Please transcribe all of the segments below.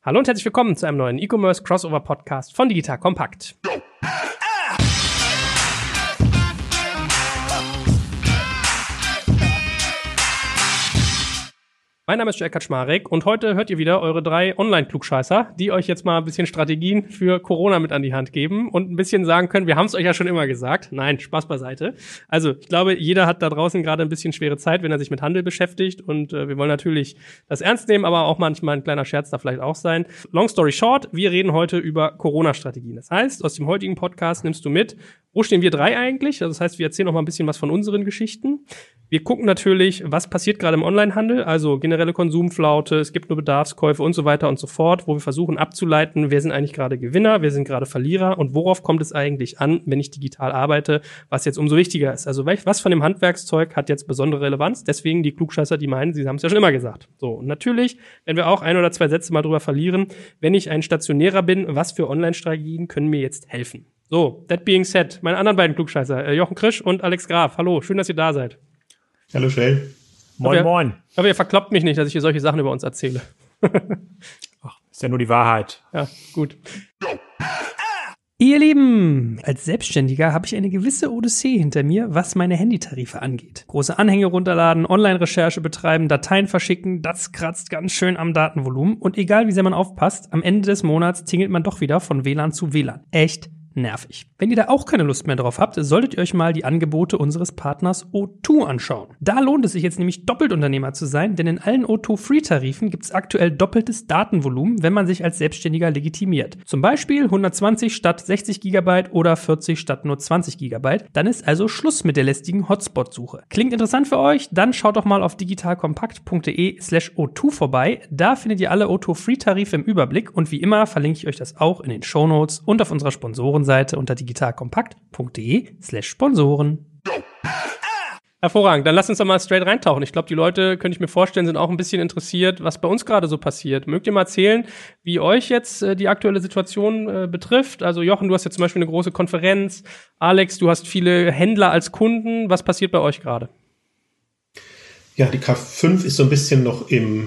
Hallo und herzlich willkommen zu einem neuen E-Commerce Crossover Podcast von Digital Compact. Mein Name ist Jörg Kaczmarek und heute hört ihr wieder eure 3 Online-Klugscheißer, die euch jetzt mal ein bisschen Strategien für Corona mit an die Hand geben und ein bisschen sagen können, wir haben es euch ja schon immer gesagt. Nein, Spaß beiseite. Also ich glaube, jeder hat da draußen gerade ein bisschen schwere Zeit, wenn er sich mit Handel beschäftigt und wir wollen natürlich das ernst nehmen, aber auch manchmal ein kleiner Scherz da vielleicht auch sein. Long story short, wir reden heute über Corona-Strategien. Das heißt, aus dem heutigen Podcast nimmst du mit, wo stehen wir 3 eigentlich? Also das heißt, wir erzählen noch mal ein bisschen was von unseren Geschichten. Wir gucken natürlich, was passiert gerade im Onlinehandel, also generelle Konsumflaute, es gibt nur Bedarfskäufe und so weiter und so fort, wo wir versuchen abzuleiten, wer sind eigentlich gerade Gewinner, wer sind gerade Verlierer und worauf kommt es eigentlich an, wenn ich digital arbeite, was jetzt umso wichtiger ist. Also was von dem Handwerkszeug hat jetzt besondere Relevanz? Deswegen die Klugscheißer, die meinen, sie haben es ja schon immer gesagt. So, und natürlich, wenn wir auch 1 oder 2 Sätze mal drüber verlieren, wenn ich ein Stationärer bin, was für Online-Strategien können mir jetzt helfen? So, that being said, meine anderen beiden Klugscheißer, Jochen Krisch und Alex Graf. Hallo, schön, dass ihr da seid. Hallo, Shell. Moin, moin. Aber ihr verkloppt mich nicht, dass ich hier solche Sachen über uns erzähle. Ach, ist ja nur die Wahrheit. Ja, gut. Ihr Lieben, als Selbstständiger habe ich eine gewisse Odyssee hinter mir, was meine Handytarife angeht. Große Anhänge runterladen, Online-Recherche betreiben, Dateien verschicken, das kratzt ganz schön am Datenvolumen. Und egal wie sehr man aufpasst, am Ende des Monats tingelt man doch wieder von WLAN zu WLAN. Echt nervig. Wenn ihr da auch keine Lust mehr drauf habt, solltet ihr euch mal die Angebote unseres Partners O2 anschauen. Da lohnt es sich jetzt nämlich doppelt Unternehmer zu sein, denn in allen O2-Free-Tarifen gibt es aktuell doppeltes Datenvolumen, wenn man sich als Selbstständiger legitimiert. Zum Beispiel 120 statt 60 GB oder 40 statt nur 20 GB. Dann ist also Schluss mit der lästigen Hotspot-Suche. Klingt interessant für euch? Dann schaut doch mal auf digitalkompakt.de/O2 vorbei. Da findet ihr alle O2-Free-Tarife im Überblick und wie immer verlinke ich euch das auch in den Shownotes und auf unserer Sponsorenseite unter digitalkompakt.de/Sponsoren. Hervorragend, dann lasst uns doch mal straight reintauchen. Ich glaube, die Leute, könnte ich mir vorstellen, sind auch ein bisschen interessiert, was bei uns gerade so passiert. Mögt ihr mal erzählen, wie euch jetzt die aktuelle Situation betrifft? Also Jochen, du hast jetzt zum Beispiel eine große Konferenz. Alex, du hast viele Händler als Kunden. Was passiert bei euch gerade? Ja, die K5 ist so ein bisschen noch in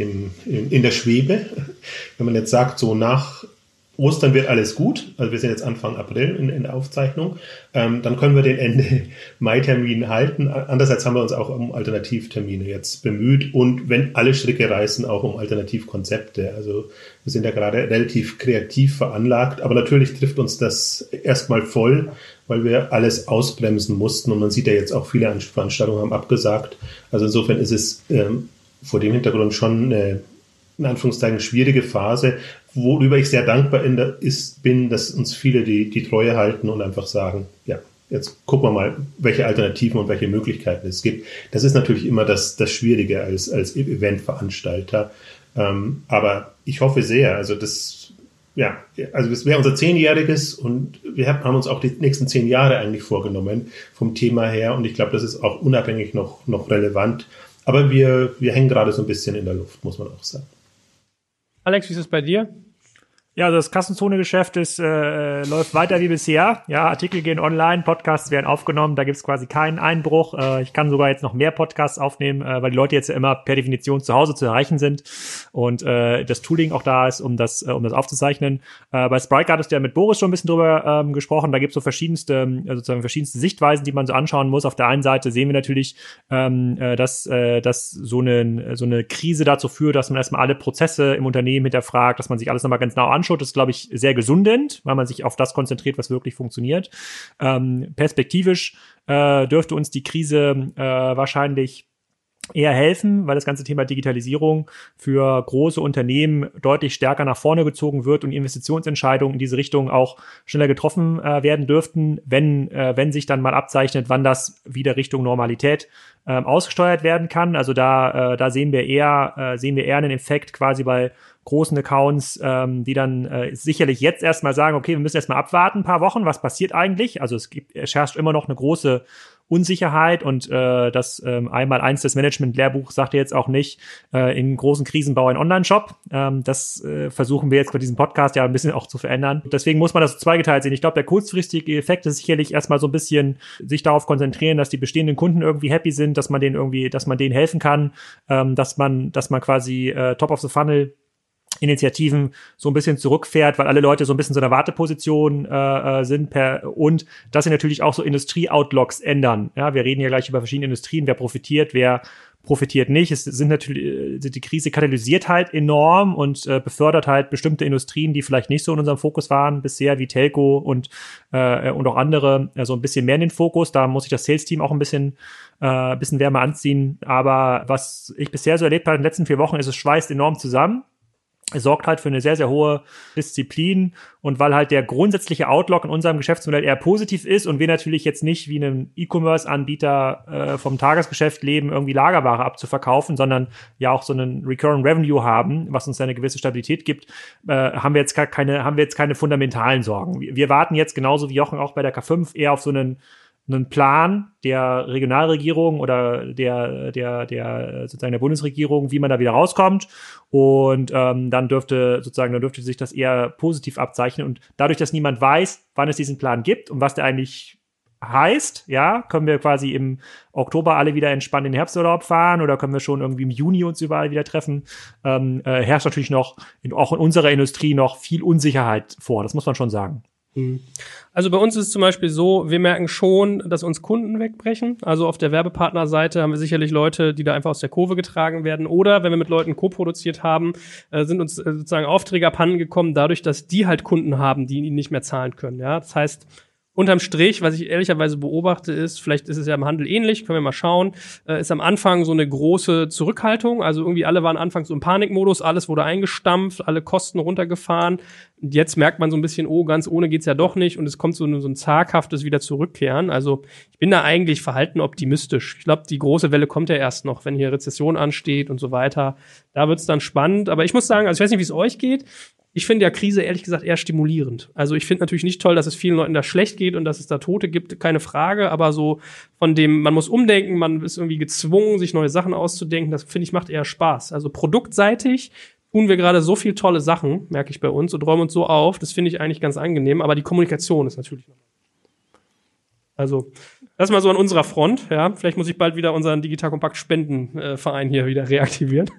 der Schwebe. Wenn man jetzt sagt, so nach Ostern wird alles gut, also wir sind jetzt Anfang April in der Aufzeichnung, dann können wir den Ende Mai-Termin halten. Andererseits haben wir uns auch um Alternativtermine jetzt bemüht und wenn alle Stricke reißen, auch um Alternativkonzepte. Also wir sind ja gerade relativ kreativ veranlagt, aber natürlich trifft uns das erstmal voll, weil wir alles ausbremsen mussten und man sieht ja jetzt auch, viele Veranstaltungen haben abgesagt. Also insofern ist es vor dem Hintergrund schon eine, in Anführungszeichen, schwierige Phase, worüber ich sehr dankbar bin, dass uns viele die Treue halten und einfach sagen, ja, jetzt gucken wir mal, welche Alternativen und welche Möglichkeiten es gibt. Das ist natürlich immer das Schwierige als Eventveranstalter. Aber ich hoffe sehr, also es wäre unser 10-jähriges und wir haben uns auch die nächsten 10 Jahre eigentlich vorgenommen vom Thema her und ich glaube, das ist auch unabhängig noch relevant. Aber wir hängen gerade so ein bisschen in der Luft, muss man auch sagen. Alex, wie ist es bei dir? Ja, also das Kassenzone-Geschäft läuft weiter wie bisher. Ja, Artikel gehen online, Podcasts werden aufgenommen, da gibt's quasi keinen Einbruch. Ich kann sogar jetzt noch mehr Podcasts aufnehmen, weil die Leute jetzt ja immer per Definition zu Hause zu erreichen sind und das Tooling auch da ist, um das aufzuzeichnen. Bei Spryker hattest du ja mit Boris schon ein bisschen drüber gesprochen. Da gibt's so verschiedenste Sichtweisen, die man so anschauen muss. Auf der einen Seite sehen wir natürlich, dass so eine Krise dazu führt, dass man erstmal alle Prozesse im Unternehmen hinterfragt, dass man sich alles nochmal ganz genau anschaut. Das ist, glaube ich, sehr gesundend, weil man sich auf das konzentriert, was wirklich funktioniert. Perspektivisch dürfte uns die Krise wahrscheinlich eher helfen, weil das ganze Thema Digitalisierung für große Unternehmen deutlich stärker nach vorne gezogen wird und Investitionsentscheidungen in diese Richtung auch schneller getroffen werden dürften, wenn sich dann mal abzeichnet, wann das wieder Richtung Normalität ausgesteuert werden kann. Also da sehen wir eher einen Effekt quasi bei großen Accounts, die dann sicherlich jetzt erstmal sagen, okay, wir müssen erstmal abwarten, ein paar Wochen, was passiert eigentlich? Also es herrscht immer noch eine große Unsicherheit und das Einmaleins des Management-Lehrbuchs sagt jetzt auch nicht, in großen Krisen baue einen Online-Shop. Das versuchen wir jetzt bei diesem Podcast ja ein bisschen auch zu verändern. Deswegen muss man das zweigeteilt sehen. Ich glaube, der kurzfristige Effekt ist sicherlich erstmal so ein bisschen sich darauf konzentrieren, dass die bestehenden Kunden irgendwie happy sind, dass man denen helfen kann, dass man quasi Top of the Funnel Initiativen so ein bisschen zurückfährt, weil alle Leute so ein bisschen so in der Warteposition sind und dass sie natürlich auch so Industrie-Outlooks ändern. Ja, wir reden ja gleich über verschiedene Industrien, wer profitiert nicht. Die Krise katalysiert halt enorm und befördert halt bestimmte Industrien, die vielleicht nicht so in unserem Fokus waren bisher, wie Telco und auch andere, so ein bisschen mehr in den Fokus. Da muss sich das Sales-Team auch ein bisschen wärmer anziehen. Aber was ich bisher so erlebt habe in den letzten 4 Wochen, ist, es schweißt enorm zusammen. Es sorgt halt für eine sehr, sehr hohe Disziplin und weil halt der grundsätzliche Outlook in unserem Geschäftsmodell eher positiv ist und wir natürlich jetzt nicht wie einem E-Commerce-Anbieter vom Tagesgeschäft leben, irgendwie Lagerware abzuverkaufen, sondern ja auch so einen Recurring Revenue haben, was uns eine gewisse Stabilität gibt, haben wir jetzt keine fundamentalen Sorgen. Wir warten jetzt genauso wie Jochen auch bei der K5 eher auf so einen Plan der Regionalregierung oder der sozusagen der Bundesregierung, wie man da wieder rauskommt. Und dann dürfte sich das eher positiv abzeichnen. Und dadurch, dass niemand weiß, wann es diesen Plan gibt und was der eigentlich heißt, ja, können wir quasi im Oktober alle wieder entspannt in den Herbsturlaub fahren oder können wir schon irgendwie im Juni uns überall wieder treffen, herrscht natürlich noch auch in unserer Industrie noch viel Unsicherheit vor. Das muss man schon sagen. Also bei uns ist es zum Beispiel so, wir merken schon, dass uns Kunden wegbrechen. Also auf der Werbepartnerseite haben wir sicherlich Leute, die da einfach aus der Kurve getragen werden. Oder wenn wir mit Leuten co-produziert haben, sind uns sozusagen Aufträge abhanden gekommen, dadurch, dass die halt Kunden haben, die ihnen nicht mehr zahlen können. Ja, das heißt, unterm Strich, was ich ehrlicherweise beobachte, ist, vielleicht ist es ja im Handel ähnlich, können wir mal schauen, ist am Anfang so eine große Zurückhaltung. Also irgendwie alle waren anfangs so im Panikmodus, alles wurde eingestampft, alle Kosten runtergefahren. Und jetzt merkt man so ein bisschen, oh, ganz ohne geht's ja doch nicht. Und es kommt so ein zaghaftes wieder zurückkehren. Also ich bin da eigentlich verhalten optimistisch. Ich glaube, die große Welle kommt ja erst noch, wenn hier Rezession ansteht und so weiter. Da wird's dann spannend. Aber ich muss sagen, also ich weiß nicht, wie es euch geht. Ich finde ja Krise ehrlich gesagt eher stimulierend. Also ich finde natürlich nicht toll, dass es vielen Leuten da schlecht geht und dass es da Tote gibt, keine Frage. Aber so von dem, man muss umdenken, man ist irgendwie gezwungen, sich neue Sachen auszudenken. Das finde ich macht eher Spaß. Also produktseitig tun wir gerade so viel tolle Sachen, merke ich bei uns, und räumen uns so auf. Das finde ich eigentlich ganz angenehm. Aber die Kommunikation ist natürlich noch. Also das mal so an unserer Front. Ja, vielleicht muss ich bald wieder unseren Digital Compact Spendenverein hier wieder reaktivieren.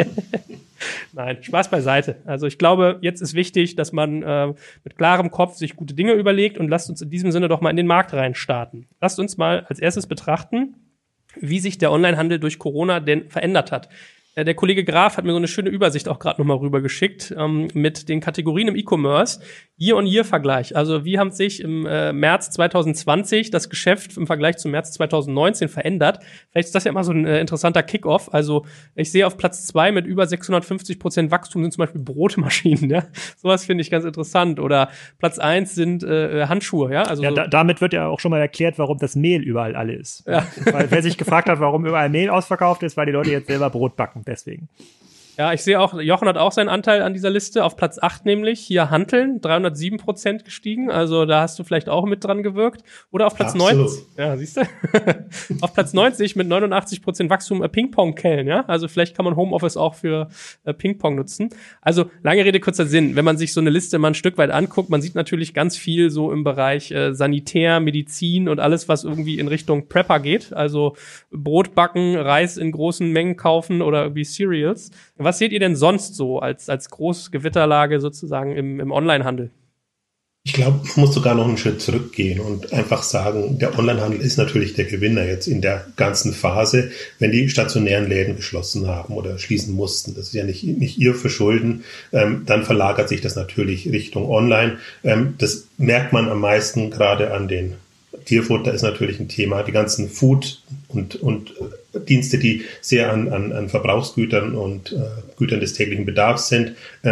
Nein, Spaß beiseite. Also ich glaube, jetzt ist wichtig, dass man mit klarem Kopf sich gute Dinge überlegt und lasst uns in diesem Sinne doch mal in den Markt rein starten. Lasst uns mal als erstes betrachten, wie sich der Onlinehandel durch Corona denn verändert hat. Der Kollege Graf hat mir so eine schöne Übersicht auch gerade nochmal rübergeschickt mit den Kategorien im E-Commerce. Year-on-Year-Vergleich. Also wie haben sich im März 2020 das Geschäft im Vergleich zum März 2019 verändert? Vielleicht ist das ja mal so ein interessanter Kick-Off. Also ich sehe auf Platz 2 mit über 650% Wachstum sind zum Beispiel Brotmaschinen. Ja? Sowas finde ich ganz interessant. Oder Platz 1 sind Handschuhe. Ja, also ja, damit wird ja auch schon mal erklärt, warum das Mehl überall alle ist. Ja. Weil wer sich gefragt hat, warum überall Mehl ausverkauft ist, weil die Leute jetzt selber Brot backen. Deswegen. Ja, ich sehe auch, Jochen hat auch seinen Anteil an dieser Liste, auf Platz 8 nämlich, hier Hanteln, 307% gestiegen, also da hast du vielleicht auch mit dran gewirkt. Oder auf Platz 90, ja, siehst du? Auf Platz 90 mit 89% Wachstum Ping-Pong-Kellen, ja, also vielleicht kann man Homeoffice auch für Ping-Pong nutzen. Also, lange Rede, kurzer Sinn, wenn man sich so eine Liste mal ein Stück weit anguckt, man sieht natürlich ganz viel so im Bereich Sanitär, Medizin und alles, was irgendwie in Richtung Prepper geht, also Brot backen, Reis in großen Mengen kaufen oder irgendwie Cereals. Was seht ihr denn sonst so als Großgewitterlage sozusagen im Onlinehandel? Ich glaube, man muss sogar noch einen Schritt zurückgehen und einfach sagen, der Onlinehandel ist natürlich der Gewinner jetzt in der ganzen Phase, wenn die stationären Läden geschlossen haben oder schließen mussten. Das ist ja nicht ihr Verschulden. Dann verlagert sich das natürlich Richtung Online. Das merkt man am meisten gerade an den Tierfutter ist natürlich ein Thema. Die ganzen Food und Dienste, die sehr an Verbrauchsgütern und Gütern des täglichen Bedarfs sind,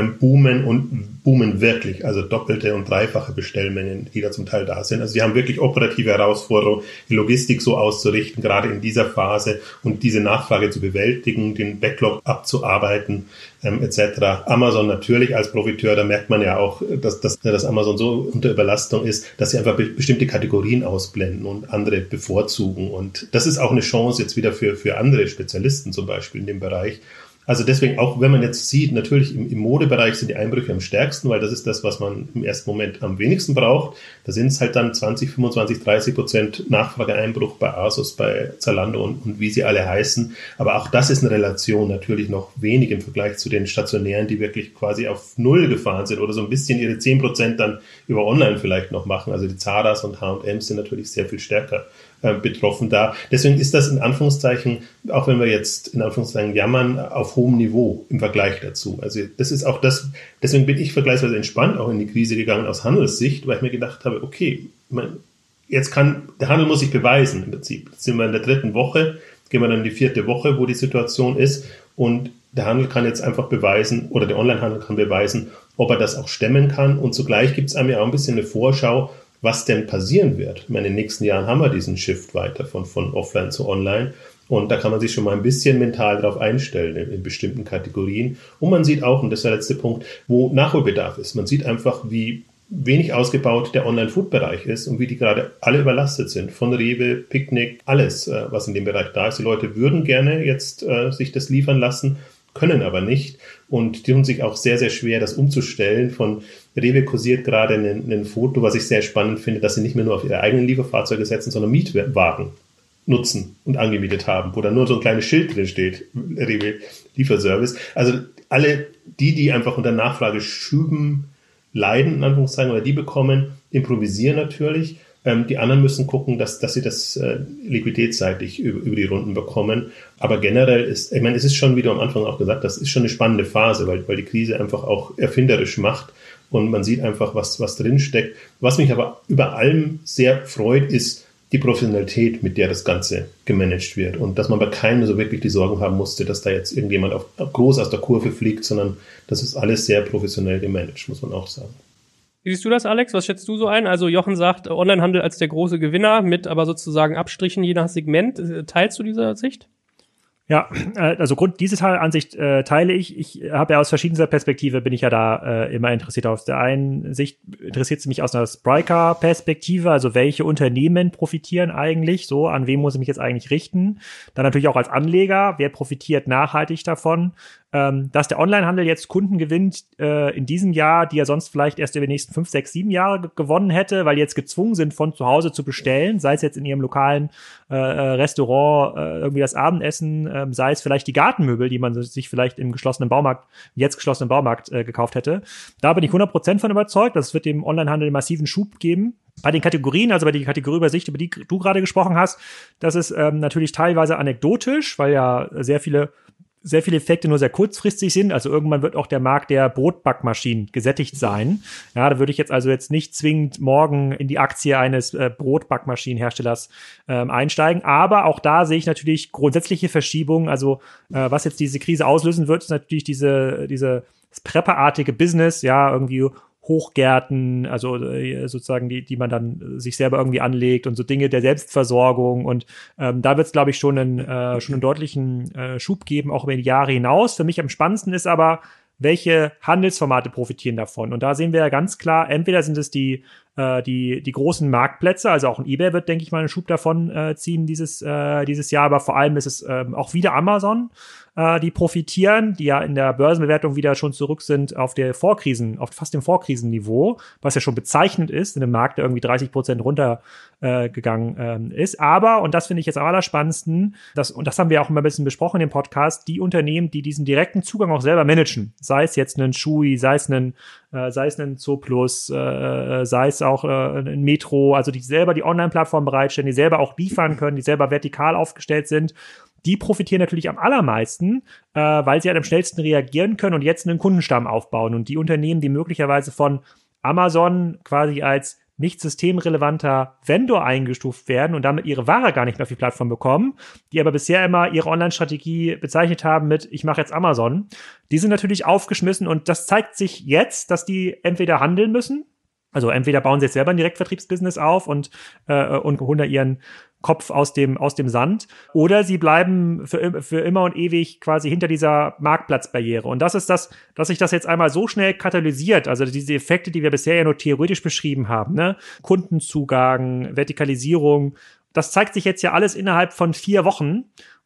boomen wirklich. Also doppelte und dreifache Bestellmengen, die da zum Teil da sind. Also wir haben wirklich operative Herausforderungen, die Logistik so auszurichten, gerade in dieser Phase und diese Nachfrage zu bewältigen, den Backlog abzuarbeiten, etc. Amazon natürlich als Profiteur, da merkt man ja auch, dass Amazon so unter Überlastung ist, dass sie einfach bestimmte Kategorien ausblenden und andere bevorzugen. Und das ist auch eine Chance jetzt wieder für andere Spezialisten zum Beispiel in dem Bereich, Also deswegen, auch wenn man jetzt sieht, natürlich im Modebereich sind die Einbrüche am stärksten, weil das ist das, was man im ersten Moment am wenigsten braucht. Da sind es halt dann 20, 25, 30% Nachfrageeinbruch bei ASOS, bei Zalando und wie sie alle heißen. Aber auch das ist eine Relation natürlich noch wenig im Vergleich zu den Stationären, die wirklich quasi auf Null gefahren sind oder so ein bisschen ihre 10% dann über Online vielleicht noch machen. Also die Zaras und H&M's sind natürlich sehr viel stärker betroffen da. Deswegen ist das in Anführungszeichen, auch wenn wir jetzt in Anführungszeichen jammern, auf hohem Niveau im Vergleich dazu. Also das ist auch das, deswegen bin ich vergleichsweise entspannt auch in die Krise gegangen aus Handelssicht, weil ich mir gedacht habe, okay, der Handel muss sich beweisen im Prinzip. Jetzt sind wir in der 3. Woche, gehen wir dann in die 4. Woche, wo die Situation ist und der Handel kann jetzt einfach beweisen, oder der Onlinehandel kann beweisen, ob er das auch stemmen kann und zugleich gibt es einem ja auch ein bisschen eine Vorschau, was denn passieren wird. Ich meine, in den nächsten Jahren haben wir diesen Shift weiter von Offline zu Online. Und da kann man sich schon mal ein bisschen mental darauf einstellen in bestimmten Kategorien. Und man sieht auch, und das ist der letzte Punkt, wo Nachholbedarf ist. Man sieht einfach, wie wenig ausgebaut der Online-Food-Bereich ist und wie die gerade alle überlastet sind. Von Rewe, Picknick, alles, was in dem Bereich da ist. Die Leute würden gerne jetzt sich das liefern lassen, können aber nicht und die tun sich auch sehr, sehr schwer, das umzustellen. Von Rewe kursiert gerade ein Foto, was ich sehr spannend finde, dass sie nicht mehr nur auf ihre eigenen Lieferfahrzeuge setzen, sondern Mietwagen nutzen und angemietet haben, wo dann nur so ein kleines Schild drin steht, Rewe Lieferservice. Also alle die einfach unter Nachfrageschüben leiden, in Anführungszeichen, oder die bekommen, improvisieren natürlich. Die anderen müssen gucken, dass sie das liquiditätsseitig über die Runden bekommen. Aber generell es ist schon, wie du am Anfang auch gesagt hast, ist schon eine spannende Phase, weil die Krise einfach auch erfinderisch macht und man sieht einfach, was drinsteckt. Was mich aber über allem sehr freut, ist die Professionalität, mit der das Ganze gemanagt wird und dass man bei keinem so wirklich die Sorgen haben musste, dass da jetzt irgendjemand groß aus der Kurve fliegt, sondern das ist alles sehr professionell gemanagt, muss man auch sagen. Wie siehst du das, Alex? Was schätzt du so ein? Also Jochen sagt, Onlinehandel als der große Gewinner mit aber sozusagen Abstrichen je nach Segment. Teilst du diese Sicht? Ja, also diese Ansicht teile ich. Ich habe ja aus verschiedenster Perspektive bin ich ja da immer interessiert. Aus der einen Sicht interessiert es mich aus einer Spryker-Perspektive, also welche Unternehmen profitieren eigentlich, so an wen muss ich mich jetzt eigentlich richten. Dann natürlich auch als Anleger, wer profitiert nachhaltig davon. Dass der Onlinehandel jetzt Kunden gewinnt in diesem Jahr, die er sonst vielleicht erst über die nächsten 5, 6, 7 Jahre gewonnen hätte, weil die jetzt gezwungen sind, von zu Hause zu bestellen, sei es jetzt in ihrem lokalen Restaurant irgendwie das Abendessen, sei es vielleicht die Gartenmöbel, die man sich vielleicht im geschlossenen Baumarkt gekauft hätte. Da bin ich 100% von überzeugt, das wird dem Onlinehandel massiven Schub geben. Bei den Kategorien, also bei der Kategorieübersicht, über die du gerade gesprochen hast, das ist natürlich teilweise anekdotisch, weil ja sehr viele Effekte nur sehr kurzfristig sind. Also irgendwann wird auch der Markt der Brotbackmaschinen gesättigt sein. Ja, da würde ich jetzt nicht zwingend morgen in die Aktie eines Brotbackmaschinenherstellers einsteigen. Aber auch da sehe ich natürlich grundsätzliche Verschiebungen. Also was jetzt diese Krise auslösen wird, ist natürlich diese prepperartige Business, ja, irgendwie Hochgärten, also sozusagen die man dann sich selber irgendwie anlegt und so Dinge der Selbstversorgung und da wird es, glaube ich, schon einen deutlichen Schub geben, auch über die Jahre hinaus. Für mich am spannendsten ist aber, welche Handelsformate profitieren davon? Und da sehen wir ja ganz klar, entweder sind es die großen Marktplätze, also auch ein eBay wird, denke ich mal, einen Schub davon ziehen dieses Jahr, aber vor allem ist es auch wieder Amazon, die profitieren, die ja in der Börsenbewertung wieder schon zurück sind auf fast dem Vorkrisenniveau, was ja schon bezeichnend ist, in einem Markt, der irgendwie 30% runtergegangen ist. Aber, und das finde ich jetzt am allerspannendsten, das haben wir auch immer ein bisschen besprochen im Podcast, die Unternehmen, die diesen direkten Zugang auch selber managen, sei es jetzt ein Chewy, sei es ein Zooplus, sei es auch ein Metro, also die selber die Online-Plattform bereitstellen, die selber auch liefern können, die selber vertikal aufgestellt sind, die profitieren natürlich am allermeisten, weil sie halt am schnellsten reagieren können und jetzt einen Kundenstamm aufbauen. Und die Unternehmen, die möglicherweise von Amazon quasi als nicht systemrelevanter Vendor eingestuft werden und damit ihre Ware gar nicht mehr auf die Plattform bekommen, die aber bisher immer ihre Online-Strategie bezeichnet haben mit, ich mache jetzt Amazon, die sind natürlich aufgeschmissen und das zeigt sich jetzt, dass die entweder handeln müssen, also entweder bauen sie jetzt selber ein Direktvertriebsbusiness auf und holen da ihren Kopf aus dem Sand, oder sie bleiben für immer und ewig quasi hinter dieser Marktplatzbarriere. Und das ist das, dass sich das jetzt einmal so schnell katalysiert, also diese Effekte, die wir bisher ja nur theoretisch beschrieben haben, ne? Kundenzugang, Vertikalisierung, das zeigt sich jetzt ja alles innerhalb von 4 Wochen.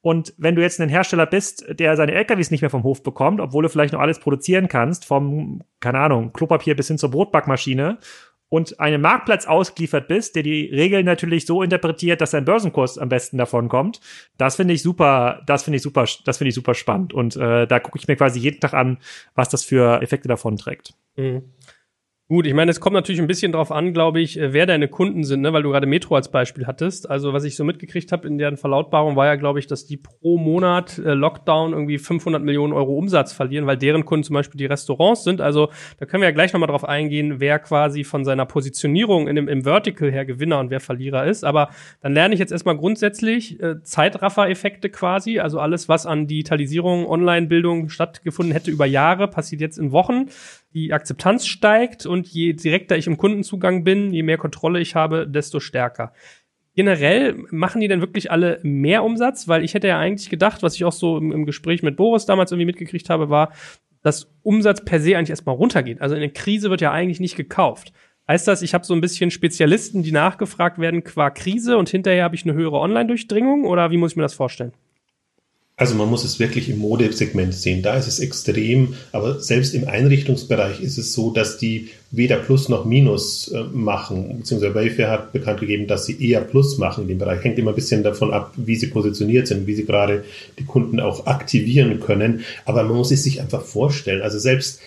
Und wenn du jetzt ein Hersteller bist, der seine LKWs nicht mehr vom Hof bekommt, obwohl du vielleicht noch alles produzieren kannst, vom, keine Ahnung, Klopapier bis hin zur Brotbackmaschine, und einem Marktplatz ausgeliefert bist, der die Regeln natürlich so interpretiert, dass dein Börsenkurs am besten davon kommt, das finde ich super spannend. Und da gucke ich mir quasi jeden Tag an, was das für Effekte davon trägt. Mhm. Gut, ich meine, es kommt natürlich ein bisschen drauf an, glaube ich, wer deine Kunden sind, ne, weil du gerade Metro als Beispiel hattest. Also was ich so mitgekriegt habe in deren Verlautbarung war ja, glaube ich, dass die pro Monat Lockdown irgendwie 500 Millionen Euro Umsatz verlieren, weil deren Kunden zum Beispiel die Restaurants sind. Also da können wir ja gleich nochmal drauf eingehen, wer quasi von seiner Positionierung im Vertical her Gewinner und wer Verlierer ist. Aber dann lerne ich jetzt erstmal grundsätzlich Zeitraffer-Effekte quasi, also alles, was an Digitalisierung, Online-Bildung stattgefunden hätte über Jahre, passiert jetzt in Wochen. Die Akzeptanz steigt und je direkter ich im Kundenzugang bin, je mehr Kontrolle ich habe, desto stärker. Generell machen die denn wirklich alle mehr Umsatz? Weil ich hätte ja eigentlich gedacht, was ich auch so im Gespräch mit Boris damals irgendwie mitgekriegt habe, war, dass Umsatz per se eigentlich erstmal runtergeht. Also in der Krise wird ja eigentlich nicht gekauft. Heißt das, ich habe so ein bisschen Spezialisten, die nachgefragt werden qua Krise und hinterher habe ich eine höhere Online-Durchdringung? Oder wie muss ich mir das vorstellen? Also man muss es wirklich im Modesegment sehen. Da ist es extrem, aber selbst im Einrichtungsbereich ist es so, dass die weder Plus noch Minus machen. Beziehungsweise Wayfair hat bekannt gegeben, dass sie eher Plus machen in dem Bereich. Hängt immer ein bisschen davon ab, wie sie positioniert sind, wie sie gerade die Kunden auch aktivieren können. Aber man muss es sich einfach vorstellen. Also selbst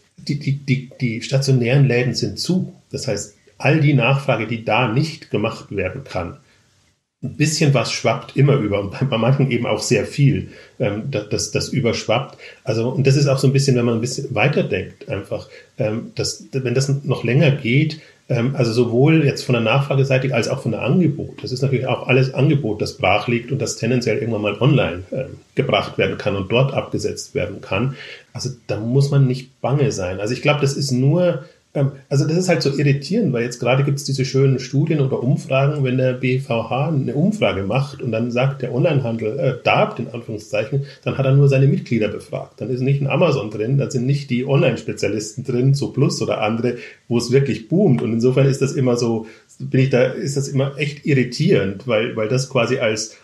die stationären Läden sind zu. Das heißt, all die Nachfrage, die da nicht gemacht werden kann, ein bisschen was schwappt immer über und bei manchen eben auch sehr viel, das überschwappt. Also, und das ist auch so ein bisschen, wenn man ein bisschen weiterdenkt, einfach, wenn das noch länger geht, also sowohl jetzt von der Nachfrageseite als auch von der Angebot. Das ist natürlich auch alles Angebot, das brach liegt und das tendenziell irgendwann mal online gebracht werden kann und dort abgesetzt werden kann. Also da muss man nicht bange sein. Also ich glaube, das ist nur, also das ist halt so irritierend, weil jetzt gerade gibt es diese schönen Studien oder Umfragen, wenn der BVH eine Umfrage macht und dann sagt der Onlinehandel darbt, in Anführungszeichen, dann hat er nur seine Mitglieder befragt. Dann ist nicht ein Amazon drin, dann sind nicht die Online-Spezialisten drin, so Plus oder andere, wo es wirklich boomt. Und insofern ist das immer so, ist das immer echt irritierend, weil das quasi als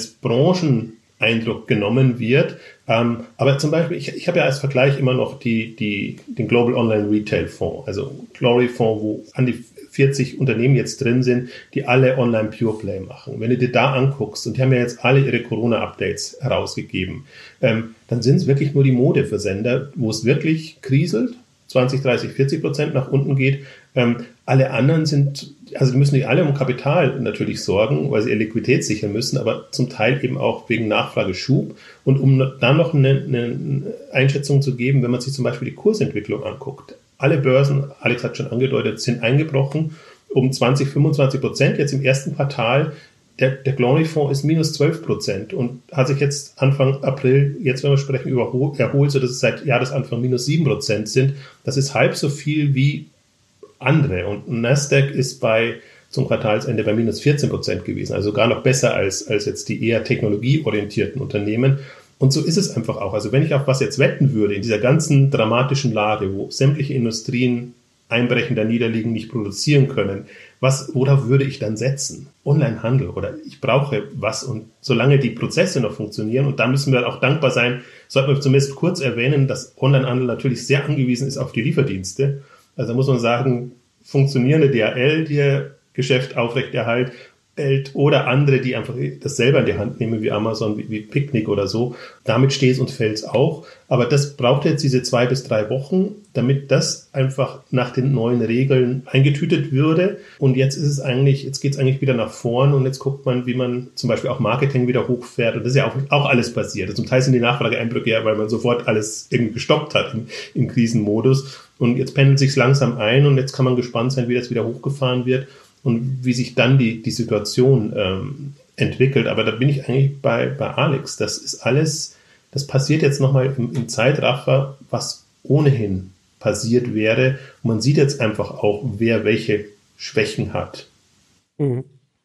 Brancheneindruck genommen wird. Aber zum Beispiel, ich habe ja als Vergleich immer noch den Global Online Retail Fonds, also Glory Fonds, wo an die 40 Unternehmen jetzt drin sind, die alle Online Pure Play machen. Wenn du dir da anguckst, und die haben ja jetzt alle ihre Corona-Updates herausgegeben, dann sind es wirklich nur die Modeversender, wo es wirklich kriselt, 20, 30, 40% nach unten geht. Alle anderen die müssen nicht alle um Kapital natürlich sorgen, weil sie ihre Liquidität sichern müssen, aber zum Teil eben auch wegen Nachfrageschub. Und um dann noch eine Einschätzung zu geben, wenn man sich zum Beispiel die Kursentwicklung anguckt. Alle Börsen, Alex hat schon angedeutet, sind eingebrochen um 20, 25%. Jetzt im ersten Quartal, der Glory-Fonds ist minus 12% und hat sich jetzt Anfang April, jetzt wenn wir sprechen, erholt, sodass es seit Jahresanfang minus 7% sind. Das ist halb so viel wie andere. Und Nasdaq ist zum Quartalsende bei minus 14% gewesen, also gar noch besser als jetzt die eher technologieorientierten Unternehmen. Und so ist es einfach auch. Also wenn ich auf was jetzt wetten würde, in dieser ganzen dramatischen Lage, wo sämtliche Industrien einbrechen, da niederliegen, nicht produzieren können, worauf würde ich dann setzen? Onlinehandel oder ich brauche was und solange die Prozesse noch funktionieren und da müssen wir auch dankbar sein, sollten wir zumindest kurz erwähnen, dass Onlinehandel natürlich sehr angewiesen ist auf die Lieferdienste. Also da muss man sagen, funktionierende DHL, die ihr Geschäft aufrechterhält, oder andere, die einfach das selber in die Hand nehmen, wie Amazon, wie Picnic oder so. Damit steht es und fällt es auch. Aber das braucht jetzt diese 2 bis 3 Wochen, damit das einfach nach den neuen Regeln eingetütet würde. Und jetzt geht es eigentlich wieder nach vorn und jetzt guckt man, wie man zum Beispiel auch Marketing wieder hochfährt. Und das ist ja auch alles passiert. Also zum Teil sind die Nachfrageeinbrüche ja, weil man sofort alles irgendwie gestoppt hat im Krisenmodus. Und jetzt pendelt sich langsam ein und jetzt kann man gespannt sein, wie das wieder hochgefahren wird. Und wie sich dann die Situation entwickelt. Aber da bin ich eigentlich bei Alex. Das ist alles, das passiert jetzt nochmal im Zeitraffer, was ohnehin passiert wäre. Und man sieht jetzt einfach auch, wer welche Schwächen hat. Mhm.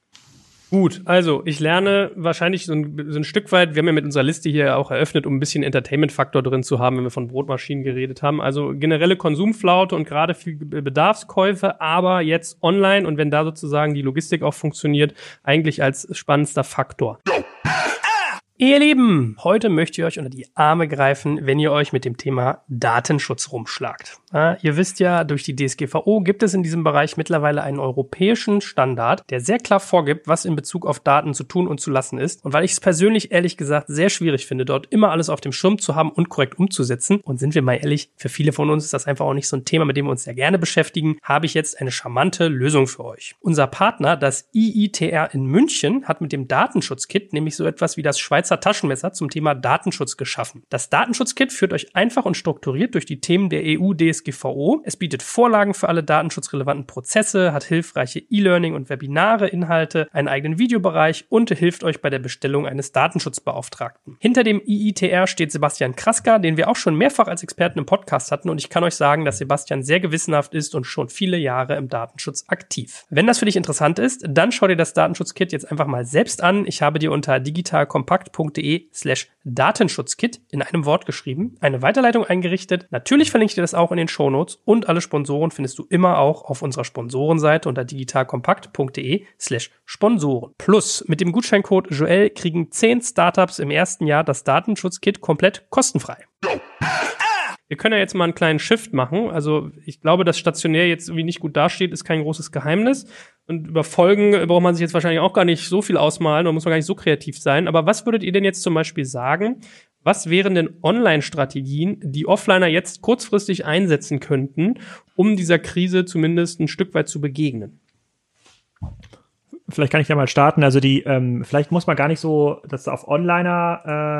Gut, also ich lerne wahrscheinlich so ein Stück weit, wir haben ja mit unserer Liste hier auch eröffnet, um ein bisschen Entertainment-Faktor drin zu haben, wenn wir von Brotmaschinen geredet haben. Also generelle Konsumflaute und gerade viel Bedarfskäufe, aber jetzt online und wenn da sozusagen die Logistik auch funktioniert, eigentlich als spannendster Faktor. Ihr Lieben, heute möchte ich euch unter die Arme greifen, wenn ihr euch mit dem Thema Datenschutz rumschlagt. Ihr wisst ja, durch die DSGVO gibt es in diesem Bereich mittlerweile einen europäischen Standard, der sehr klar vorgibt, was in Bezug auf Daten zu tun und zu lassen ist. Und weil ich es persönlich ehrlich gesagt sehr schwierig finde, dort immer alles auf dem Schirm zu haben und korrekt umzusetzen, und sind wir mal ehrlich, für viele von uns ist das einfach auch nicht so ein Thema, mit dem wir uns sehr gerne beschäftigen, habe ich jetzt eine charmante Lösung für euch. Unser Partner, das IITR in München, hat mit dem Datenschutzkit nämlich so etwas wie das Schweizer Taschenmesser zum Thema Datenschutz geschaffen. Das Datenschutzkit führt euch einfach und strukturiert durch die Themen der EU-DSGVO. Es bietet Vorlagen für alle datenschutzrelevanten Prozesse, hat hilfreiche E-Learning- und Webinare-Inhalte, einen eigenen Videobereich und hilft euch bei der Bestellung eines Datenschutzbeauftragten. Hinter dem IITR steht Sebastian Kraska, den wir auch schon mehrfach als Experten im Podcast hatten, und ich kann euch sagen, dass Sebastian sehr gewissenhaft ist und schon viele Jahre im Datenschutz aktiv. Wenn das für dich interessant ist, dann schau dir das Datenschutzkit jetzt einfach mal selbst an. Ich habe dir unter digitalkompakt.de/Datenschutzkit in einem Wort geschrieben, eine Weiterleitung eingerichtet. Natürlich verlinke ich dir das auch in den Shownotes, und alle Sponsoren findest du immer auch auf unserer Sponsorenseite unter digitalkompakt.de/Sponsoren. Plus, mit dem Gutscheincode Joel kriegen 10 Startups im ersten Jahr das Datenschutzkit komplett kostenfrei. Wir können ja jetzt mal einen kleinen Shift machen. Also ich glaube, dass stationär jetzt irgendwie nicht gut dasteht, ist kein großes Geheimnis. Und über Folgen braucht man sich jetzt wahrscheinlich auch gar nicht so viel ausmalen, oder muss man gar nicht so kreativ sein. Aber was würdet ihr denn jetzt zum Beispiel sagen? Was wären denn Online-Strategien, die Offliner jetzt kurzfristig einsetzen könnten, um dieser Krise zumindest ein Stück weit zu begegnen? Vielleicht kann ich ja mal starten. Also vielleicht muss man gar nicht so das auf Onliner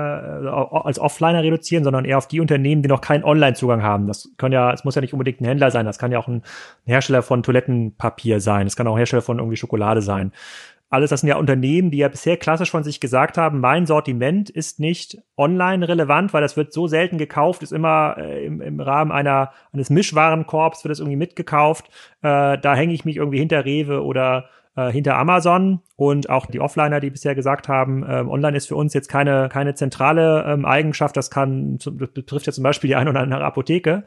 als Offliner reduzieren, sondern eher auf die Unternehmen, die noch keinen Online-Zugang haben. Es muss ja nicht unbedingt ein Händler sein. Das kann ja auch ein Hersteller von Toilettenpapier sein. Es kann auch ein Hersteller von irgendwie Schokolade sein. Alles, das sind ja Unternehmen, die ja bisher klassisch von sich gesagt haben, mein Sortiment ist nicht online relevant, weil das wird so selten gekauft, ist immer im Rahmen eines Mischwarenkorbs wird das irgendwie mitgekauft. Da hänge ich mich irgendwie hinter Rewe oder hinter Amazon, und auch die Offliner, die bisher gesagt haben, online ist für uns jetzt keine zentrale Eigenschaft, das betrifft ja zum Beispiel die eine oder andere Apotheke,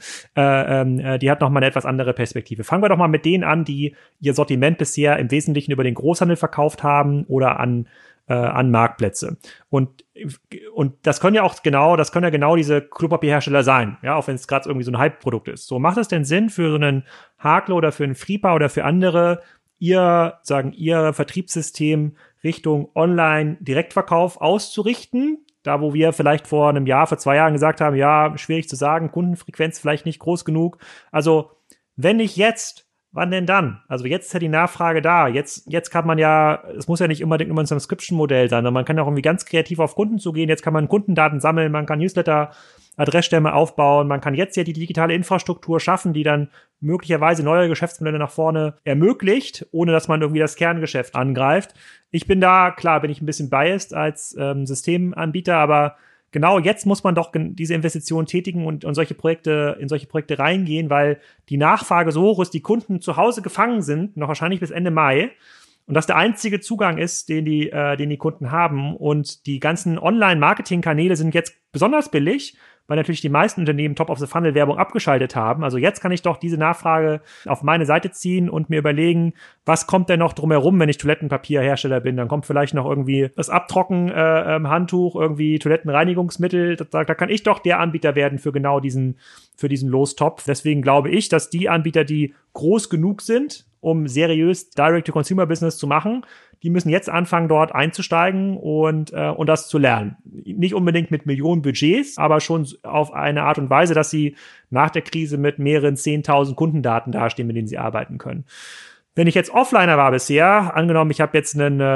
die hat nochmal eine etwas andere Perspektive. Fangen wir doch mal mit denen an, die ihr Sortiment bisher im Wesentlichen über den Großhandel verkauft haben oder an Marktplätze. Und das können ja genau diese Klopapierhersteller sein, ja, auch wenn es gerade irgendwie so ein Hype-Produkt ist. So, macht es denn Sinn für so einen Hakle oder für einen Fripa oder für andere, ihr Vertriebssystem Richtung Online-Direktverkauf auszurichten? Da, wo wir vielleicht vor 2 Jahren gesagt haben, ja, schwierig zu sagen, Kundenfrequenz vielleicht nicht groß genug. Also, wenn nicht jetzt, wann denn dann? Also jetzt ist ja die Nachfrage da. Jetzt kann man ja, es muss ja nicht immer ein Subscription-Modell sein, sondern man kann ja auch irgendwie ganz kreativ auf Kunden zugehen. Jetzt kann man Kundendaten sammeln, man kann Newsletter, Adressstämme aufbauen, man kann jetzt ja die digitale Infrastruktur schaffen, die dann möglicherweise neue Geschäftsmodelle nach vorne ermöglicht, ohne dass man irgendwie das Kerngeschäft angreift. Ich bin ein bisschen biased als Systemanbieter, aber genau jetzt muss man doch diese Investition tätigen und in solche Projekte reingehen, weil die Nachfrage so hoch ist, die Kunden zu Hause gefangen sind, noch wahrscheinlich bis Ende Mai. Und das der einzige Zugang ist, den die Kunden haben. Und die ganzen Online-Marketing-Kanäle sind jetzt besonders billig, weil natürlich die meisten Unternehmen Top-of-the-Funnel-Werbung abgeschaltet haben. Also jetzt kann ich doch diese Nachfrage auf meine Seite ziehen und mir überlegen, was kommt denn noch drumherum, wenn ich Toilettenpapierhersteller bin? Dann kommt vielleicht noch irgendwie das Abtrocken-Handtuch, irgendwie Toilettenreinigungsmittel. Da kann ich doch der Anbieter werden für genau diesen Lostopf. Deswegen glaube ich, dass die Anbieter, die groß genug sind, um seriös Direct-to-Consumer-Business zu machen, die müssen jetzt anfangen, dort einzusteigen und das zu lernen. Nicht unbedingt mit Millionen Budgets, aber schon auf eine Art und Weise, dass sie nach der Krise mit mehreren 10.000 Kundendaten dastehen, mit denen sie arbeiten können. Wenn ich jetzt Offliner war bisher, angenommen, ich habe jetzt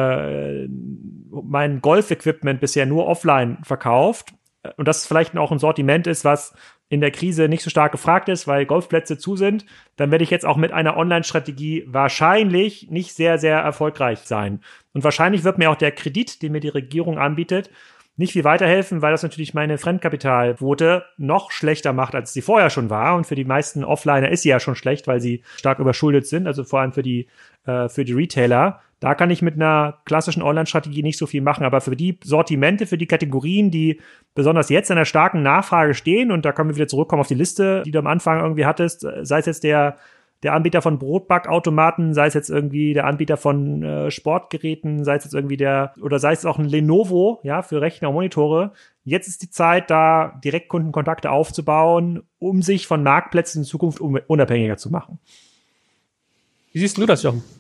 mein Golf-Equipment bisher nur offline verkauft, und das vielleicht auch ein Sortiment ist, was in der Krise nicht so stark gefragt ist, weil Golfplätze zu sind, dann werde ich jetzt auch mit einer Online-Strategie wahrscheinlich nicht sehr, sehr erfolgreich sein. Und wahrscheinlich wird mir auch der Kredit, den mir die Regierung anbietet, nicht viel weiterhelfen, weil das natürlich meine Fremdkapitalquote noch schlechter macht, als sie vorher schon war. Und für die meisten Offliner ist sie ja schon schlecht, weil sie stark überschuldet sind, also vor allem für die Retailer. Da kann ich mit einer klassischen Online-Strategie nicht so viel machen, aber für die Sortimente, für die Kategorien, die besonders jetzt in einer starken Nachfrage stehen, und da können wir wieder zurückkommen auf die Liste, die du am Anfang irgendwie hattest, sei es jetzt der der Anbieter von Brotbackautomaten, sei es jetzt irgendwie der Anbieter von Sportgeräten, sei es jetzt irgendwie sei es auch ein Lenovo, ja, für Rechner und Monitore. Jetzt ist die Zeit, da Direktkundenkontakte aufzubauen, um sich von Marktplätzen in Zukunft unabhängiger zu machen. Wie siehst du das, Jochen?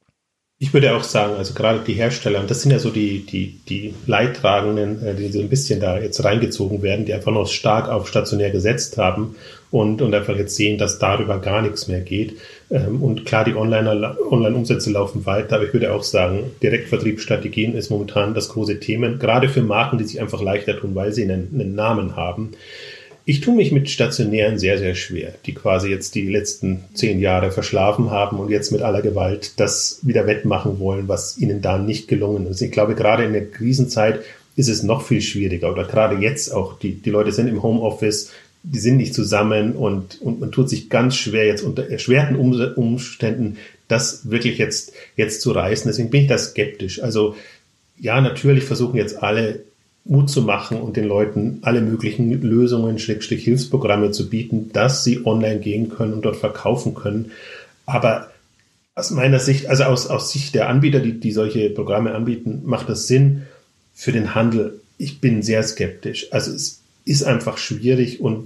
Ich würde auch sagen, also gerade die Hersteller, und das sind ja so die Leidtragenden, die so ein bisschen da jetzt reingezogen werden, die einfach noch stark auf stationär gesetzt haben und einfach jetzt sehen, dass darüber gar nichts mehr geht. Und klar, die Online-Umsätze laufen weiter, aber ich würde auch sagen, Direktvertriebsstrategien ist momentan das große Thema, gerade für Marken, die sich einfach leichter tun, weil sie einen Namen haben. Ich tue mich mit Stationären sehr, sehr schwer, die quasi jetzt die letzten 10 Jahre verschlafen haben und jetzt mit aller Gewalt das wieder wettmachen wollen, was ihnen da nicht gelungen ist. Ich glaube, gerade in der Krisenzeit ist es noch viel schwieriger oder gerade jetzt auch. Die Leute sind im Homeoffice, die sind nicht zusammen und man tut sich ganz schwer jetzt unter erschwerten Umständen, das wirklich jetzt zu reißen. Deswegen bin ich da skeptisch. Also ja, natürlich versuchen jetzt alle Mut zu machen und den Leuten alle möglichen Lösungen, Hilfsprogramme zu bieten, dass sie online gehen können und dort verkaufen können. Aber aus meiner Sicht, also aus Sicht der Anbieter, die solche Programme anbieten, macht das Sinn für den Handel. Ich bin sehr skeptisch. Also es ist einfach schwierig. Und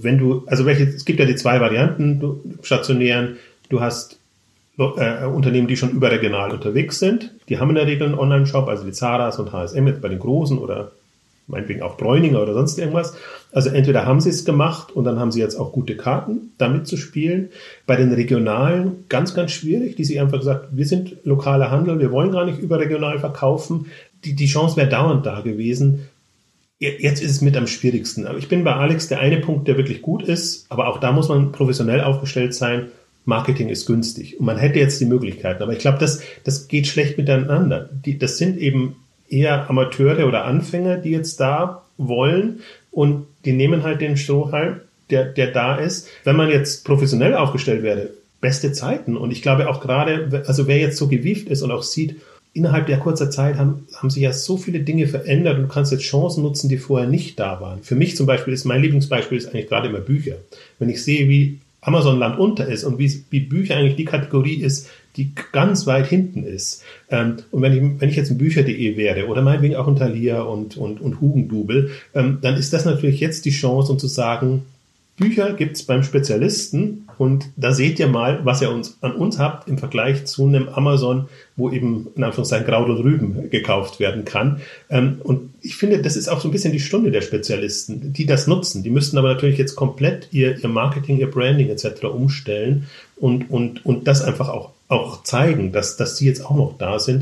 es gibt ja die 2 Varianten, stationären, du hast Unternehmen, die schon überregional unterwegs sind. Die haben in der Regel einen Online-Shop, also die Zaras und H&M jetzt bei den Großen oder meinetwegen auch Bräuninger oder sonst irgendwas. Also entweder haben sie es gemacht und dann haben sie jetzt auch gute Karten, damit zu spielen. Bei den Regionalen ganz, ganz schwierig, die sich einfach gesagt, wir sind lokaler Handel, wir wollen gar nicht überregional verkaufen. Die Chance wäre dauernd da gewesen. Jetzt ist es mit am schwierigsten. Aber ich bin bei Alex, der eine Punkt, der wirklich gut ist, aber auch da muss man professionell aufgestellt sein. Marketing ist günstig und man hätte jetzt die Möglichkeiten. Aber ich glaube, das geht schlecht miteinander. Das sind eben eher Amateure oder Anfänger, die jetzt da wollen und die nehmen halt den Strohhalm, der da ist. Wenn man jetzt professionell aufgestellt wäre, beste Zeiten. Und ich glaube auch gerade, also wer jetzt so gewieft ist und auch sieht, innerhalb der kurzer Zeit haben sich ja so viele Dinge verändert und du kannst jetzt Chancen nutzen, die vorher nicht da waren. Für mich zum Beispiel mein Lieblingsbeispiel ist eigentlich gerade immer Bücher. Wenn ich sehe, wie Amazon Land unter ist und wie Bücher eigentlich die Kategorie ist, die ganz weit hinten ist. Und wenn ich jetzt ein Bücher.de wäre oder meinetwegen auch ein Thalia und Hugendubel, dann ist das natürlich jetzt die Chance, um zu sagen, Bücher gibt's beim Spezialisten und da seht ihr mal, was ihr an uns habt im Vergleich zu einem Amazon, wo eben in Anführungszeichen Kraut und Rüben gekauft werden kann. Und ich finde, das ist auch so ein bisschen die Stunde der Spezialisten, die das nutzen. Die müssten aber natürlich jetzt komplett ihr Marketing, ihr Branding etc. umstellen und das einfach auch zeigen, dass sie jetzt auch noch da sind.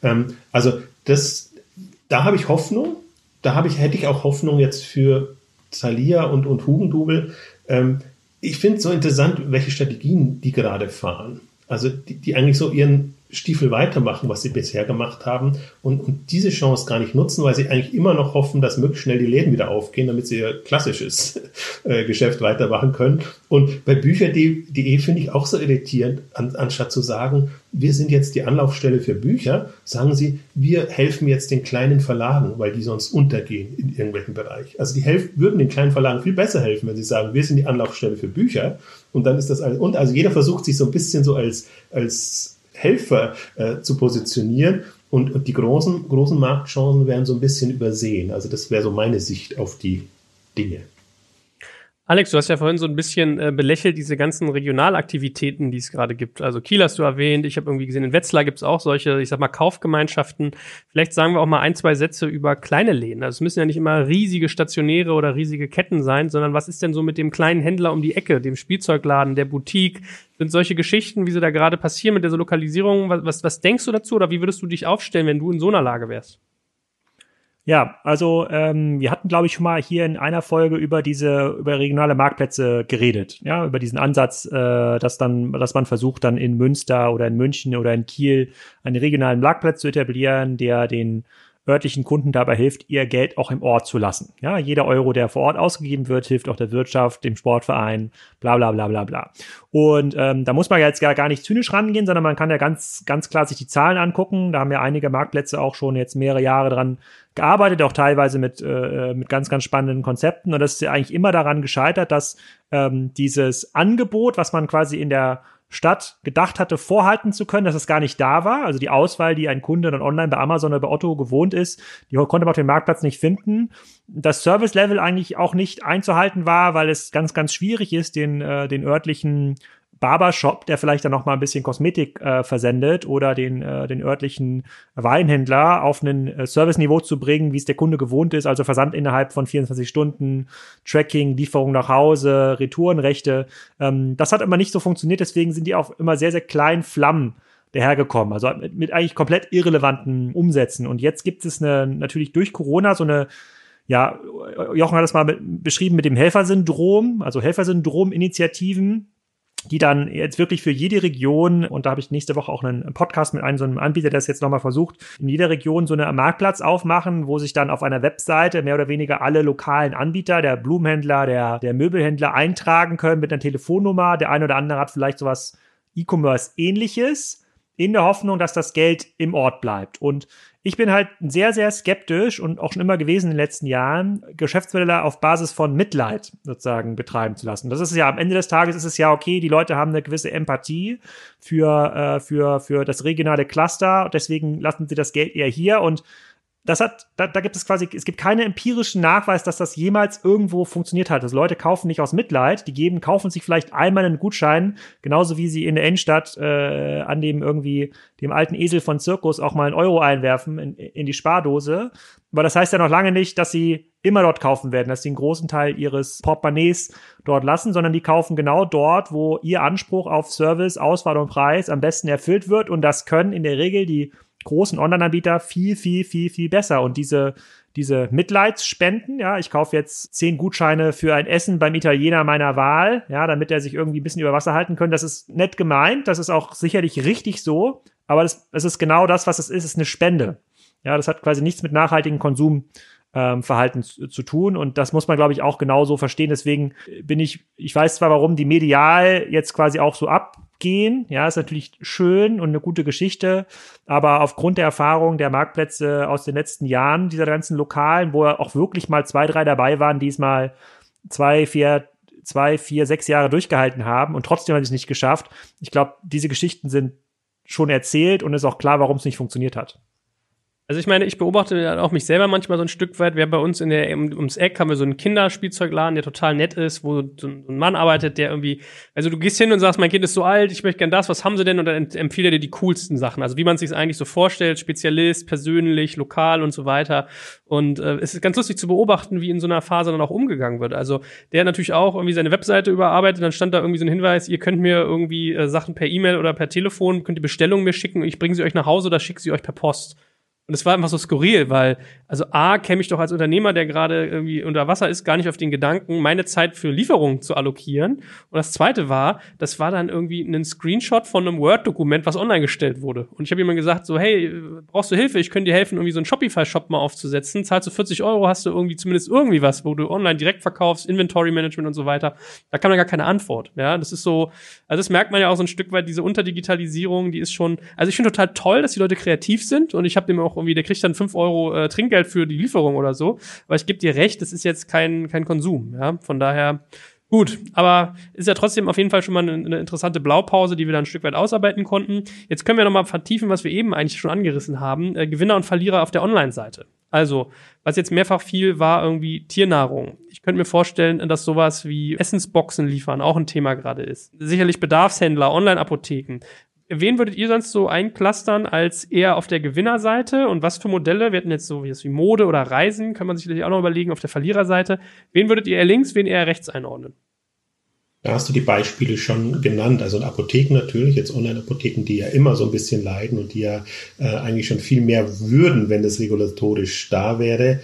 Da habe ich Hoffnung. Hätte ich auch Hoffnung jetzt für Thalia und Hugendubel. Ich finde es so interessant, welche Strategien die gerade fahren. Also die eigentlich so ihren Stiefel weitermachen, was sie bisher gemacht haben und diese Chance gar nicht nutzen, weil sie eigentlich immer noch hoffen, dass möglichst schnell die Läden wieder aufgehen, damit sie ihr klassisches Geschäft weitermachen können. Und bei Bücher.de finde ich auch so irritierend, anstatt zu sagen, wir sind jetzt die Anlaufstelle für Bücher, sagen sie, wir helfen jetzt den kleinen Verlagen, weil die sonst untergehen in irgendwelchen Bereich. Also die würden den kleinen Verlagen viel besser helfen, wenn sie sagen, wir sind die Anlaufstelle für Bücher. Und dann ist das alles. Und also jeder versucht sich so ein bisschen so als Helfer zu positionieren und die großen Marktchancen werden so ein bisschen übersehen. Also das wäre so meine Sicht auf die Dinge. Alex, du hast ja vorhin so ein bisschen belächelt diese ganzen Regionalaktivitäten, die es gerade gibt. Also Kiel hast du erwähnt, ich habe irgendwie gesehen, in Wetzlar gibt es auch solche, ich sag mal, Kaufgemeinschaften. Vielleicht sagen wir auch mal 1, 2 Sätze über kleine Läden. Also es müssen ja nicht immer riesige Stationäre oder riesige Ketten sein, sondern was ist denn so mit dem kleinen Händler um die Ecke, dem Spielzeugladen, der Boutique? Sind solche Geschichten, wie sie da gerade passieren mit der Lokalisierung, was denkst du dazu oder wie würdest du dich aufstellen, wenn du in so einer Lage wärst? Ja, also wir hatten, glaube ich, schon mal hier in einer Folge über regionale Marktplätze geredet, ja, über diesen Ansatz, dass man versucht, dann in Münster oder in München oder in Kiel einen regionalen Marktplatz zu etablieren, der den örtlichen Kunden dabei hilft, ihr Geld auch im Ort zu lassen. Ja, jeder Euro, der vor Ort ausgegeben wird, hilft auch der Wirtschaft, dem Sportverein, bla bla bla bla bla. Und da muss man ja jetzt gar nicht zynisch rangehen, sondern man kann ja ganz, ganz klar sich die Zahlen angucken. Da haben ja einige Marktplätze auch schon jetzt mehrere Jahre dran gearbeitet, auch teilweise mit ganz, ganz spannenden Konzepten. Und das ist ja eigentlich immer daran gescheitert, dass dieses Angebot, was man quasi in der Stadt gedacht hatte, vorhalten zu können, dass es gar nicht da war. Also die Auswahl, die ein Kunde dann online bei Amazon oder bei Otto gewohnt ist, die konnte man auf dem Marktplatz nicht finden. Das Service-Level eigentlich auch nicht einzuhalten war, weil es ganz, ganz schwierig ist, den örtlichen Barbershop, der vielleicht dann noch mal ein bisschen Kosmetik versendet oder den örtlichen Weinhändler auf ein Serviceniveau zu bringen, wie es der Kunde gewohnt ist, also Versand innerhalb von 24 Stunden, Tracking, Lieferung nach Hause, Retourenrechte. Das hat immer nicht so funktioniert, deswegen sind die auch immer sehr, sehr kleinen Flammen dahergekommen, also mit eigentlich komplett irrelevanten Umsätzen. Und jetzt gibt es natürlich durch Corona so eine, ja, Jochen hat das mal beschrieben mit dem Helfersyndrom, also Helfersyndrom-Initiativen, die dann jetzt wirklich für jede Region, und da habe ich nächste Woche auch einen Podcast mit so einem Anbieter, der es jetzt nochmal versucht, in jeder Region so einen Marktplatz aufmachen, wo sich dann auf einer Webseite mehr oder weniger alle lokalen Anbieter, der Blumenhändler, der Möbelhändler eintragen können mit einer Telefonnummer. Der eine oder andere hat vielleicht sowas E-Commerce-ähnliches, in der Hoffnung, dass das Geld im Ort bleibt. Und ich bin halt sehr, sehr skeptisch und auch schon immer gewesen in den letzten Jahren, Geschäftsmodelle auf Basis von Mitleid sozusagen betreiben zu lassen. Das ist ja am Ende des Tages ist es ja okay, die Leute haben eine gewisse Empathie für das regionale Cluster. Deswegen lassen sie das Geld eher hier und da gibt es quasi, es gibt keinen empirischen Nachweis, dass das jemals irgendwo funktioniert hat. Also Leute kaufen nicht aus Mitleid, kaufen sich vielleicht einmal einen Gutschein, genauso wie sie in der Innenstadt an dem alten Esel von Zirkus auch mal einen Euro einwerfen in die Spardose. Aber das heißt ja noch lange nicht, dass sie immer dort kaufen werden, dass sie einen großen Teil ihres Portemonnaies dort lassen, sondern die kaufen genau dort, wo ihr Anspruch auf Service, Auswahl und Preis am besten erfüllt wird. Und das können in der Regel die großen Online-Anbieter viel, viel, viel, viel besser. Und diese Mitleidsspenden, ja, ich kaufe jetzt 10 Gutscheine für ein Essen beim Italiener meiner Wahl, ja, damit er sich irgendwie ein bisschen über Wasser halten kann, das ist nett gemeint, das ist auch sicherlich richtig so, aber das ist genau das, was es ist eine Spende. Ja, das hat quasi nichts mit nachhaltigem Konsumverhalten zu tun und das muss man, glaube ich, auch genauso verstehen. Deswegen ich weiß zwar, warum die medial jetzt quasi auch so abgehen, ja, ist natürlich schön und eine gute Geschichte, aber aufgrund der Erfahrung der Marktplätze aus den letzten Jahren, dieser ganzen Lokalen, wo auch wirklich mal 2, 3 dabei waren, die es mal 2, 4, 6 Jahre durchgehalten haben und trotzdem haben sie es nicht geschafft. Ich glaube, diese Geschichten sind schon erzählt und ist auch klar, warum es nicht funktioniert hat. Also ich meine, ich beobachte auch mich selber manchmal so ein Stück weit. Wir haben bei uns ums Eck haben wir so einen Kinderspielzeugladen, der total nett ist, wo so ein Mann arbeitet, der irgendwie, also du gehst hin und sagst, mein Kind ist so alt, ich möchte gern das, was haben sie denn? Und dann empfiehlt er dir die coolsten Sachen. Also wie man es sich eigentlich so vorstellt, Spezialist, persönlich, lokal und so weiter. Und es ist ganz lustig zu beobachten, wie in so einer Phase dann auch umgegangen wird. Also der hat natürlich auch irgendwie seine Webseite überarbeitet, dann stand da irgendwie so ein Hinweis, ihr könnt mir irgendwie Sachen per E-Mail oder per Telefon, könnt ihr Bestellungen mir schicken und ich bringe sie euch nach Hause oder schicke sie euch per Post. Und es war einfach so skurril, weil, also käme ich doch als Unternehmer, der gerade irgendwie unter Wasser ist, gar nicht auf den Gedanken, meine Zeit für Lieferungen zu allokieren. Und das Zweite das war dann irgendwie ein Screenshot von einem Word-Dokument, was online gestellt wurde. Und ich habe jemandem gesagt, so, hey, brauchst du Hilfe? Ich könnte dir helfen, irgendwie so einen Shopify-Shop mal aufzusetzen. Zahlst du 40 €, hast du irgendwie zumindest irgendwie was, wo du online direkt verkaufst, Inventory-Management und so weiter. Da kam dann gar keine Antwort. Ja, das ist so, also das merkt man ja auch so ein Stück weit, diese Unterdigitalisierung, die ist schon, also ich finde total toll, dass die Leute kreativ sind und ich habe dem auch irgendwie, der kriegt dann 5 € Trinkgeld für die Lieferung oder so. Aber ich gebe dir recht, das ist jetzt kein Konsum. Ja, von daher gut. Aber ist ja trotzdem auf jeden Fall schon mal eine interessante Blaupause, die wir dann ein Stück weit ausarbeiten konnten. Jetzt können wir noch mal vertiefen, was wir eben eigentlich schon angerissen haben. Gewinner und Verlierer auf der Online-Seite. Also, was jetzt mehrfach fiel, war irgendwie Tiernahrung. Ich könnte mir vorstellen, dass sowas wie Essensboxen liefern auch ein Thema gerade ist. Sicherlich Bedarfshändler, Online-Apotheken. Wen würdet ihr sonst so einclustern als eher auf der Gewinnerseite und was für Modelle? Wir hatten jetzt so wie Mode oder Reisen, kann man sich sicherlich auch noch überlegen auf der Verliererseite. Wen würdet ihr eher links, wen eher rechts einordnen? Da hast du die Beispiele schon genannt. Also Apotheken natürlich, jetzt Online-Apotheken, die ja immer so ein bisschen leiden und die ja eigentlich schon viel mehr würden, wenn das regulatorisch da wäre.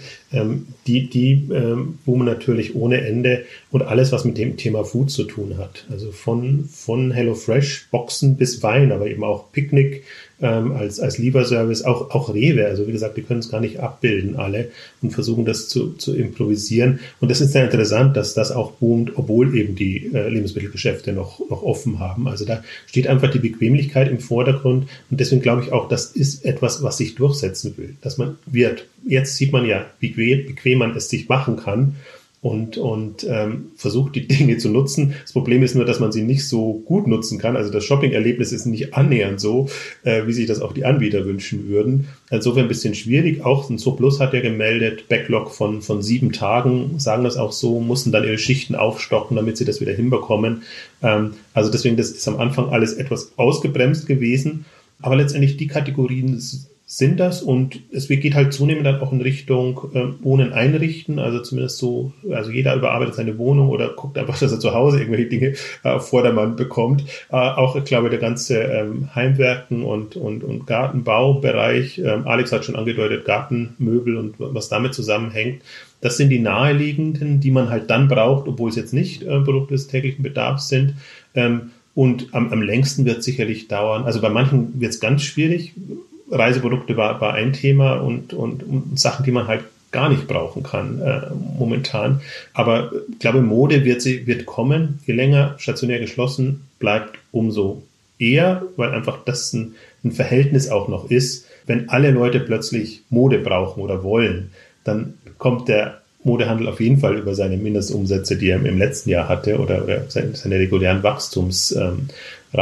Die boomen natürlich ohne Ende und alles, was mit dem Thema Food zu tun hat. Also von HelloFresh, Boxen bis Wein, aber eben auch Picknick als Lieferservice, auch Rewe. Also wie gesagt, die können es gar nicht abbilden alle und versuchen das zu improvisieren. Und das ist sehr interessant, dass das auch boomt, obwohl eben die Lebensmittelgeschäfte noch offen haben. Also da steht einfach die Bequemlichkeit im Vordergrund und deswegen glaube ich auch, das ist etwas, was sich durchsetzen will, dass man wird. Jetzt sieht man ja, wie bequem man es sich machen kann. und versucht, die Dinge zu nutzen. Das Problem ist nur, dass man sie nicht so gut nutzen kann. Also das Shopping-Erlebnis ist nicht annähernd so, wie sich das auch die Anbieter wünschen würden. Insofern ein bisschen schwierig. Auch ein Zooplus hat ja gemeldet, Backlog von 7 Tagen, sagen das auch so, mussten dann ihre Schichten aufstocken, damit sie das wieder hinbekommen. Also deswegen, das ist am Anfang alles etwas ausgebremst gewesen. Aber letztendlich die Kategorien sind das, und es geht halt zunehmend dann auch in Richtung Wohnen einrichten, also zumindest so, also jeder überarbeitet seine Wohnung oder guckt einfach, dass er zu Hause irgendwelche Dinge auf Vordermann bekommt. Auch, ich glaube, der ganze Heimwerken und Gartenbaubereich, Alex hat schon angedeutet, Gartenmöbel und was damit zusammenhängt, das sind die naheliegenden, die man halt dann braucht, obwohl es jetzt nicht Produkte des täglichen Bedarfs sind. Und am längsten wird es sicherlich dauern, also bei manchen wird es ganz schwierig. Reiseprodukte war ein Thema und Sachen, die man halt gar nicht brauchen kann momentan. Aber ich glaube, Mode wird kommen. Je länger stationär geschlossen bleibt, umso eher, weil einfach das ein Verhältnis auch noch ist. Wenn alle Leute plötzlich Mode brauchen oder wollen, dann kommt der Modehandel auf jeden Fall über seine Mindestumsätze, die er im letzten Jahr hatte, oder seine regulären Wachstumsraten.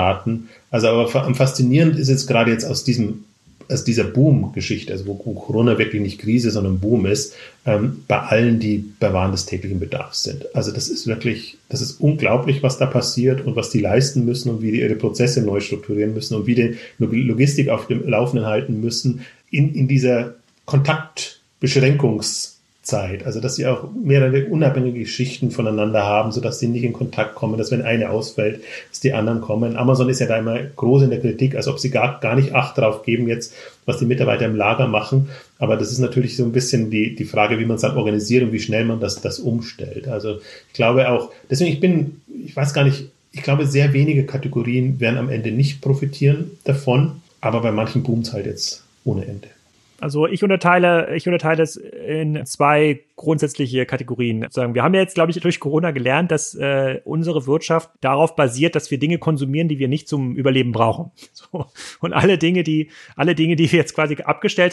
Also aber am faszinierend ist jetzt gerade aus dieser Boom-Geschichte, also wo Corona wirklich nicht Krise, sondern Boom ist, bei allen, die bei Waren des täglichen Bedarfs sind. Also das ist unglaublich, was da passiert und was die leisten müssen und wie die ihre Prozesse neu strukturieren müssen und wie die Logistik auf dem Laufenden halten müssen in dieser Kontaktbeschränkungszeit. Also dass sie auch mehrere unabhängige Schichten voneinander haben, sodass sie nicht in Kontakt kommen, dass wenn eine ausfällt, dass die anderen kommen. Amazon ist ja da immer groß in der Kritik, als ob sie gar nicht Acht drauf geben jetzt, was die Mitarbeiter im Lager machen. Aber das ist natürlich so ein bisschen die Frage, wie man es dann organisiert und wie schnell man das umstellt. Also ich glaube auch, deswegen ich weiß gar nicht, ich glaube, sehr wenige Kategorien werden am Ende nicht profitieren davon, aber bei manchen boomt es halt jetzt ohne Ende. Also ich unterteile es in 2 grundsätzliche Kategorien. Wir haben ja jetzt, glaube ich, durch Corona gelernt, dass unsere Wirtschaft darauf basiert, dass wir Dinge konsumieren, die wir nicht zum Überleben brauchen. So. Und alle Dinge, die wir jetzt quasi abgestellt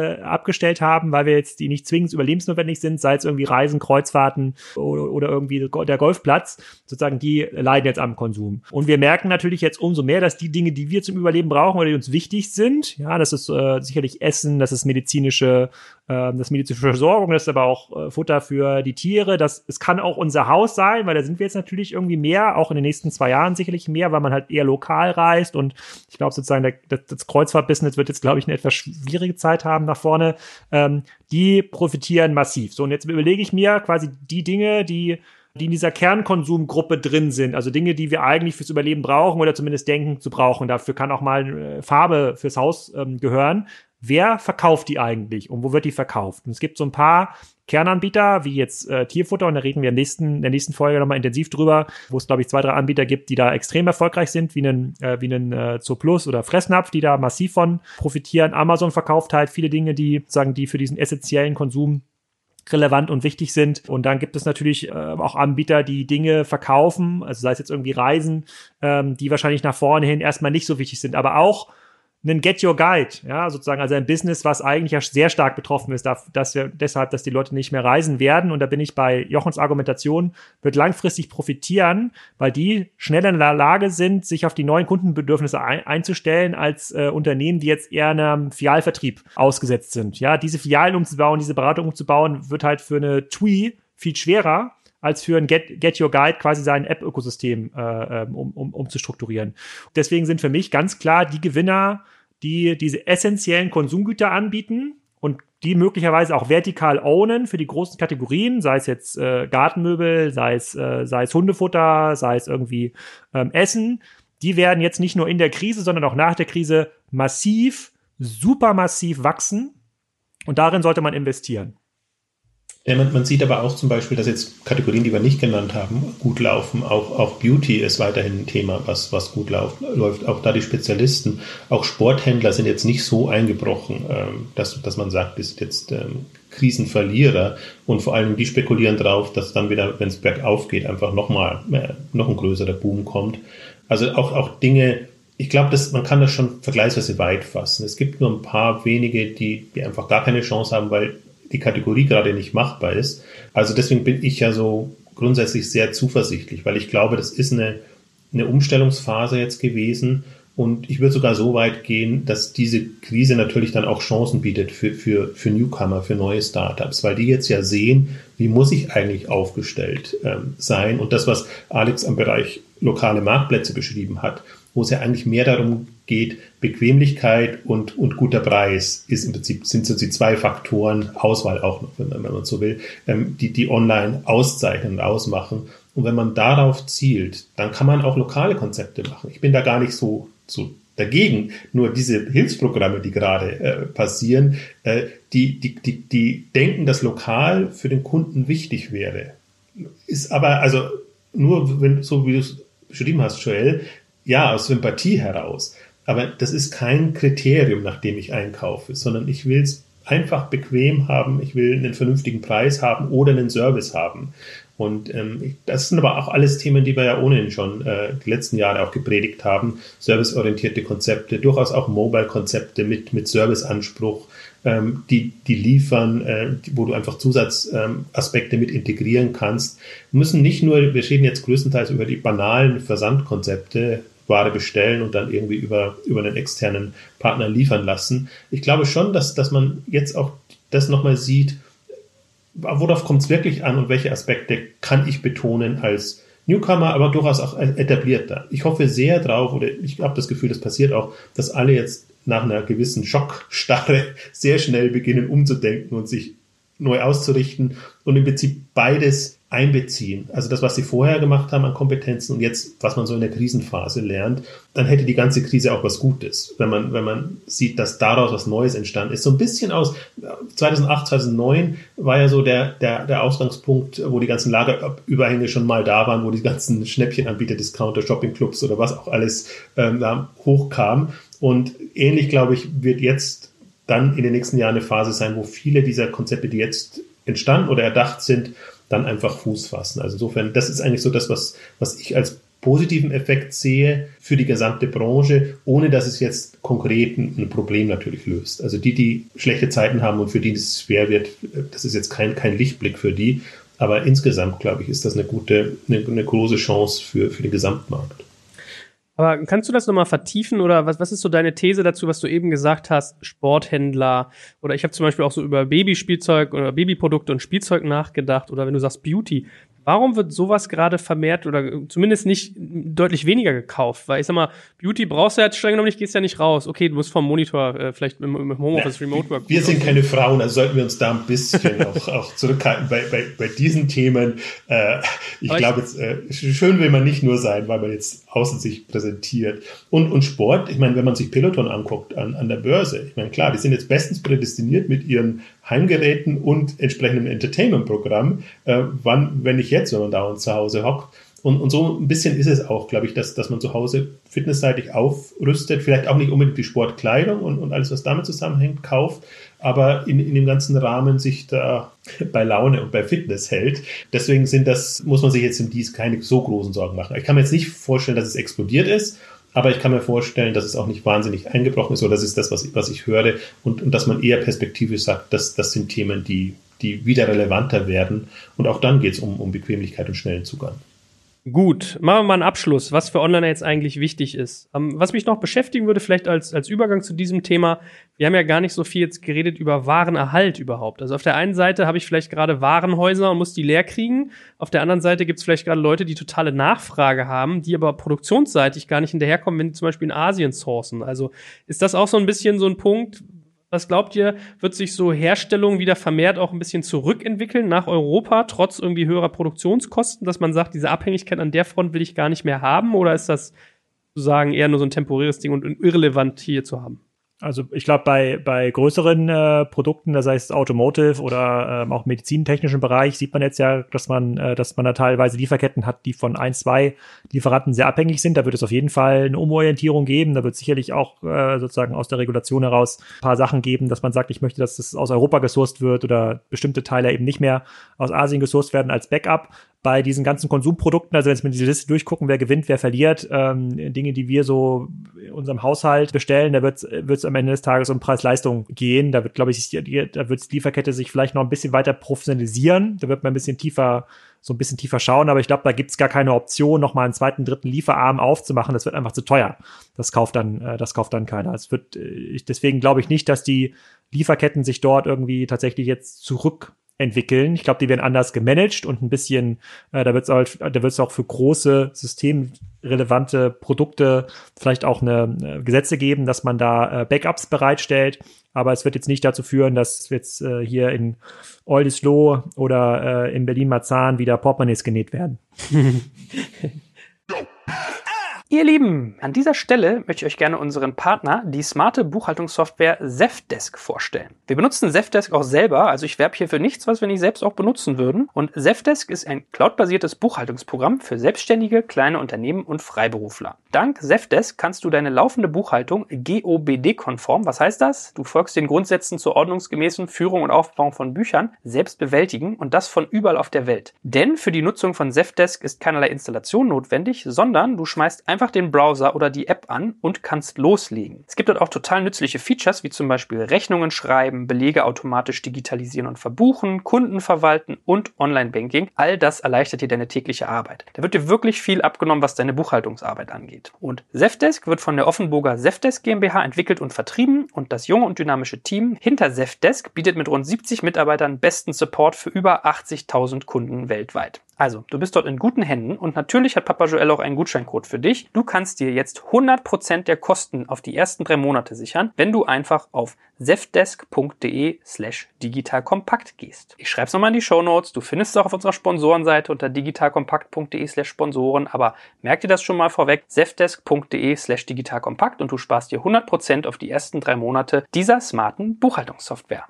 haben, weil wir jetzt die nicht zwingend überlebensnotwendig sind, sei es irgendwie Reisen, Kreuzfahrten oder irgendwie der Golfplatz, sozusagen, die leiden jetzt am Konsum. Und wir merken natürlich jetzt umso mehr, dass die Dinge, die wir zum Überleben brauchen oder die uns wichtig sind, ja, das ist sicherlich Essen, das ist medizinische Versorgung, das ist aber auch Futter für die Tiere. Es kann auch unser Haus sein, weil da sind wir jetzt natürlich irgendwie mehr, auch in den nächsten 2 Jahren sicherlich mehr, weil man halt eher lokal reist. Und ich glaube sozusagen, das Kreuzfahrt-Business wird jetzt, glaube ich, eine etwas schwierige Zeit haben nach vorne. Die profitieren massiv. So, und jetzt überlege ich mir quasi die Dinge, die in dieser Kernkonsumgruppe drin sind, also Dinge, die wir eigentlich fürs Überleben brauchen oder zumindest denken zu brauchen. Dafür kann auch mal Farbe fürs Haus gehören. Wer verkauft die eigentlich und wo wird die verkauft? Und es gibt so ein paar Kernanbieter, wie jetzt Tierfutter, und da reden wir in der nächsten Folge nochmal intensiv drüber, wo es, glaube ich, 2, 3 Anbieter gibt, die da extrem erfolgreich sind, wie einen Zooplus oder Fressnapf, die da massiv von profitieren. Amazon verkauft halt viele Dinge, die für diesen essentiellen Konsum relevant und wichtig sind. Und dann gibt es natürlich auch Anbieter, die Dinge verkaufen, also sei es jetzt irgendwie Reisen, die wahrscheinlich nach vorne hin erstmal nicht so wichtig sind, aber auch einen Get Your Guide, ja, sozusagen, also ein Business, was eigentlich ja sehr stark betroffen ist, dass die Leute nicht mehr reisen werden. Und da bin ich bei Jochens Argumentation, wird langfristig profitieren, weil die schneller in der Lage sind, sich auf die neuen Kundenbedürfnisse einzustellen, als Unternehmen, die jetzt eher einem Filialvertrieb ausgesetzt sind. Ja, diese Filialen umzubauen, diese Beratung umzubauen, wird halt für eine TUI viel schwerer, als für ein Get Your Guide quasi sein App-Ökosystem umzustrukturieren. Deswegen sind für mich ganz klar die Gewinner, die diese essentiellen Konsumgüter anbieten und die möglicherweise auch vertikal ownen für die großen Kategorien, sei es jetzt Gartenmöbel, sei es Hundefutter, sei es irgendwie Essen. Die werden jetzt nicht nur in der Krise, sondern auch nach der Krise supermassiv wachsen, und darin sollte man investieren. Ja, man sieht aber auch zum Beispiel, dass jetzt Kategorien, die wir nicht genannt haben, gut laufen. Auch Beauty ist weiterhin ein Thema, was gut läuft. Auch da die Spezialisten, auch Sporthändler sind jetzt nicht so eingebrochen, dass man sagt, das sind jetzt Krisenverlierer. Und vor allem die spekulieren drauf, dass dann wieder, wenn es bergauf geht, einfach noch ein größerer Boom kommt. Also auch Dinge, ich glaube, man kann das schon vergleichsweise weit fassen. Es gibt nur ein paar wenige, die einfach gar keine Chance haben, weil die Kategorie gerade nicht machbar ist. Also deswegen bin ich ja so grundsätzlich sehr zuversichtlich, weil ich glaube, das ist eine Umstellungsphase jetzt gewesen. Und ich würde sogar so weit gehen, dass diese Krise natürlich dann auch Chancen bietet für Newcomer, für neue Startups, weil die jetzt ja sehen, wie muss ich eigentlich aufgestellt sein. Und das, was Alex am Bereich lokale Marktplätze beschrieben hat, wo es ja eigentlich mehr darum geht, Bequemlichkeit und guter Preis ist im Prinzip, sind so die zwei Faktoren, Auswahl auch noch, wenn man so will, die online auszeichnen und ausmachen. Und wenn man darauf zielt, dann kann man auch lokale Konzepte machen. Ich bin da gar nicht so dagegen. Nur diese Hilfsprogramme, die gerade passieren, die denken, dass lokal für den Kunden wichtig wäre. Ist aber, also nur wenn, so wie du es beschrieben hast, Joel, ja, aus Sympathie heraus. Aber das ist kein Kriterium, nach dem ich einkaufe, sondern ich will es einfach bequem haben, ich will einen vernünftigen Preis haben oder einen Service haben. Und das sind aber auch alles Themen, die wir ja ohnehin schon die letzten Jahre auch gepredigt haben. Serviceorientierte Konzepte, durchaus auch Mobile-Konzepte mit Serviceanspruch, die liefern, wo du einfach Zusatzaspekte mit integrieren kannst. Müssen nicht nur, wir reden jetzt größtenteils über die banalen Versandkonzepte, Ware bestellen und dann irgendwie über einen externen Partner liefern lassen. Ich glaube schon, dass man jetzt auch das nochmal sieht, worauf kommt es wirklich an und welche Aspekte kann ich betonen als Newcomer, aber durchaus auch etablierter. Ich hoffe sehr drauf, oder ich habe das Gefühl, das passiert auch, dass alle jetzt nach einer gewissen Schockstarre sehr schnell beginnen umzudenken und sich neu auszurichten und im Prinzip beides einbeziehen. Also das, was sie vorher gemacht haben an Kompetenzen und jetzt, was man so in der Krisenphase lernt, dann hätte die ganze Krise auch was Gutes, wenn man sieht, dass daraus was Neues entstanden ist. So ein bisschen aus 2008, 2009 war ja so der Ausgangspunkt, wo die ganzen Lagerüberhänge schon mal da waren, wo die ganzen Schnäppchenanbieter, Discounter, Shoppingclubs oder was auch alles da hochkam. Und ähnlich, glaube ich, wird jetzt dann in den nächsten Jahren eine Phase sein, wo viele dieser Konzepte, die jetzt entstanden oder erdacht sind, dann einfach Fuß fassen. Also insofern, das ist eigentlich so das, was ich als positiven Effekt sehe für die gesamte Branche, ohne dass es jetzt konkret ein Problem natürlich löst. Also die schlechte Zeiten haben und für die es schwer wird, das ist jetzt kein Lichtblick für die. Aber insgesamt, glaube ich, ist das eine große Chance für den Gesamtmarkt. Aber kannst du das nochmal vertiefen oder was ist so deine These dazu, was du eben gesagt hast, Sporthändler oder ich habe zum Beispiel auch so über Babyspielzeug oder Babyprodukte und Spielzeug nachgedacht oder wenn du sagst Beauty. Warum wird sowas gerade vermehrt oder zumindest nicht deutlich weniger gekauft? Weil ich sag mal, Beauty brauchst du ja jetzt streng genommen nicht, gehst ja nicht raus. Okay, du musst vom Monitor vielleicht im Homeoffice, Remote Work. Wir sind keine Frauen, also sollten wir uns da ein bisschen auch zurückhalten bei diesen Themen. Ich glaube, schön will man nicht nur sein, weil man jetzt außen sich präsentiert. Und Sport, ich meine, wenn man sich Peloton anguckt an der Börse, ich meine, klar, die sind jetzt bestens prädestiniert mit ihren Heimgeräten und entsprechendem Entertainment-Programm, wenn man dauernd zu Hause hockt. Und so ein bisschen ist es auch, glaube ich, dass man zu Hause fitnessseitig aufrüstet, vielleicht auch nicht unbedingt die Sportkleidung und alles, was damit zusammenhängt, kauft, aber in dem ganzen Rahmen sich da bei Laune und bei Fitness hält. Deswegen muss man sich jetzt in dies keine so großen Sorgen machen. Ich kann mir jetzt nicht vorstellen, dass es explodiert ist, aber ich kann mir vorstellen, dass es auch nicht wahnsinnig eingebrochen ist, oder das ist das, was ich höre, und dass man eher perspektivisch sagt, das sind Themen, die wieder relevanter werden. Und auch dann geht es um Bequemlichkeit und schnellen Zugang. Gut, machen wir mal einen Abschluss, was für Onliner jetzt eigentlich wichtig ist. Was mich noch beschäftigen würde, vielleicht als Übergang zu diesem Thema, wir haben ja gar nicht so viel jetzt geredet über Warenerhalt überhaupt. Also auf der einen Seite habe ich vielleicht gerade Warenhäuser und muss die leer kriegen. Auf der anderen Seite gibt es vielleicht gerade Leute, die totale Nachfrage haben, die aber produktionsseitig gar nicht hinterherkommen, wenn die zum Beispiel in Asien sourcen. Also ist das auch so ein bisschen so ein Punkt? Was glaubt ihr, wird sich so Herstellung wieder vermehrt auch ein bisschen zurückentwickeln nach Europa, trotz irgendwie höherer Produktionskosten, dass man sagt, diese Abhängigkeit an der Front will ich gar nicht mehr haben? Oder ist das sozusagen eher nur so ein temporäres Ding und irrelevant hier zu haben? Also ich glaube, bei größeren Produkten, das heißt Automotive oder auch medizintechnischen Bereich, sieht man jetzt ja, dass man da teilweise Lieferketten hat, die von 1, 2 Lieferanten sehr abhängig sind. Da wird es auf jeden Fall eine Umorientierung geben. Da wird es sicherlich auch sozusagen aus der Regulation heraus ein paar Sachen geben, dass man sagt, ich möchte, dass das aus Europa gesourced wird oder bestimmte Teile eben nicht mehr aus Asien gesourced werden als Backup. Bei diesen ganzen Konsumprodukten, also wenn wir diese Liste durchgucken, wer gewinnt, wer verliert, Dinge, die wir so unserem Haushalt bestellen, da wird es am Ende des Tages um Preis-Leistung gehen. Da wird, glaube ich, da wird die Lieferkette sich vielleicht noch ein bisschen weiter professionalisieren. Da wird man ein bisschen tiefer schauen, aber ich glaube, da gibt's gar keine Option, nochmal einen zweiten, dritten Lieferarm aufzumachen. Das wird einfach zu teuer. Das kauft dann keiner. Deswegen glaube ich nicht, dass die Lieferketten sich dort irgendwie tatsächlich jetzt zurückentwickeln. Ich glaube, die werden anders gemanagt und ein bisschen, da wird es auch für große systemrelevante Produkte vielleicht auch eine Gesetze geben, dass man da Backups bereitstellt. Aber es wird jetzt nicht dazu führen, dass jetzt hier in Oldesloe oder in Berlin-Marzahn wieder Portemonnaies genäht werden. Ihr Lieben, an dieser Stelle möchte ich euch gerne unseren Partner, die smarte Buchhaltungssoftware Zendesk, vorstellen. Wir benutzen Zendesk auch selber, also ich werbe hier für nichts, was wir nicht selbst auch benutzen würden. Und Zendesk ist ein cloudbasiertes Buchhaltungsprogramm für Selbstständige, kleine Unternehmen und Freiberufler. Dank Zendesk kannst du deine laufende Buchhaltung GOBD-konform, was heißt das? Du folgst den Grundsätzen zur ordnungsgemäßen Führung und Aufbauung von Büchern, selbst bewältigen und das von überall auf der Welt. Denn für die Nutzung von Zendesk ist keinerlei Installation notwendig, sondern du schmeißt einfach den Browser oder die App an und kannst loslegen. Es gibt dort auch total nützliche Features, wie zum Beispiel Rechnungen schreiben, Belege automatisch digitalisieren und verbuchen, Kunden verwalten und Online-Banking. All das erleichtert dir deine tägliche Arbeit. Da wird dir wirklich viel abgenommen, was deine Buchhaltungsarbeit angeht. Und Zendesk wird von der Offenburger Zendesk GmbH entwickelt und vertrieben und das junge und dynamische Team hinter Zendesk bietet mit rund 70 Mitarbeitern besten Support für über 80.000 Kunden weltweit. Also, du bist dort in guten Händen und natürlich hat Papa Joel auch einen Gutscheincode für dich. Du kannst dir jetzt 100% der Kosten auf die ersten 3 Monate sichern, wenn du einfach auf zendesk.de/digitalkompakt gehst. Ich schreibe es nochmal in die Shownotes. Du findest es auch auf unserer Sponsorenseite unter digitalkompakt.de/Sponsoren. Aber merk dir das schon mal vorweg, zendesk.de/digitalkompakt und du sparst dir 100% auf die ersten 3 Monate dieser smarten Buchhaltungssoftware.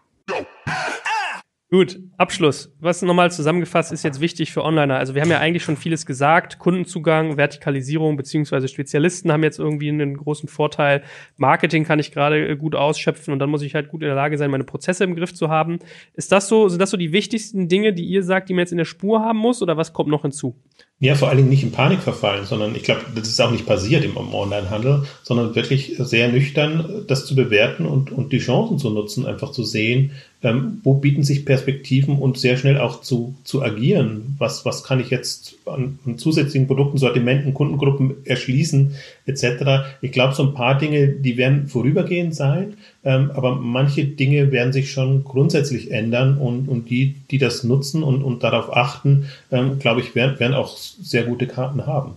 Gut, Abschluss. Was nochmal zusammengefasst ist jetzt wichtig für Onliner. Also wir haben ja eigentlich schon vieles gesagt. Kundenzugang, Vertikalisierung beziehungsweise Spezialisten haben jetzt irgendwie einen großen Vorteil. Marketing kann ich gerade gut ausschöpfen und dann muss ich halt gut in der Lage sein, meine Prozesse im Griff zu haben. Sind das so die wichtigsten Dinge, die ihr sagt, die man jetzt in der Spur haben muss oder was kommt noch hinzu? Ja, vor allen Dingen nicht in Panik verfallen, sondern ich glaube, das ist auch nicht passiert im Onlinehandel, sondern wirklich sehr nüchtern das zu bewerten und die Chancen zu nutzen, einfach zu sehen, wo bieten sich Perspektiven und sehr schnell auch zu agieren. Was kann ich jetzt an zusätzlichen Produkten, Sortimenten, Kundengruppen erschließen, etc. Ich glaube, so ein paar Dinge, die werden vorübergehend sein, aber manche Dinge werden sich schon grundsätzlich ändern und die das nutzen und darauf achten, glaube ich, werden auch sehr gute Karten haben.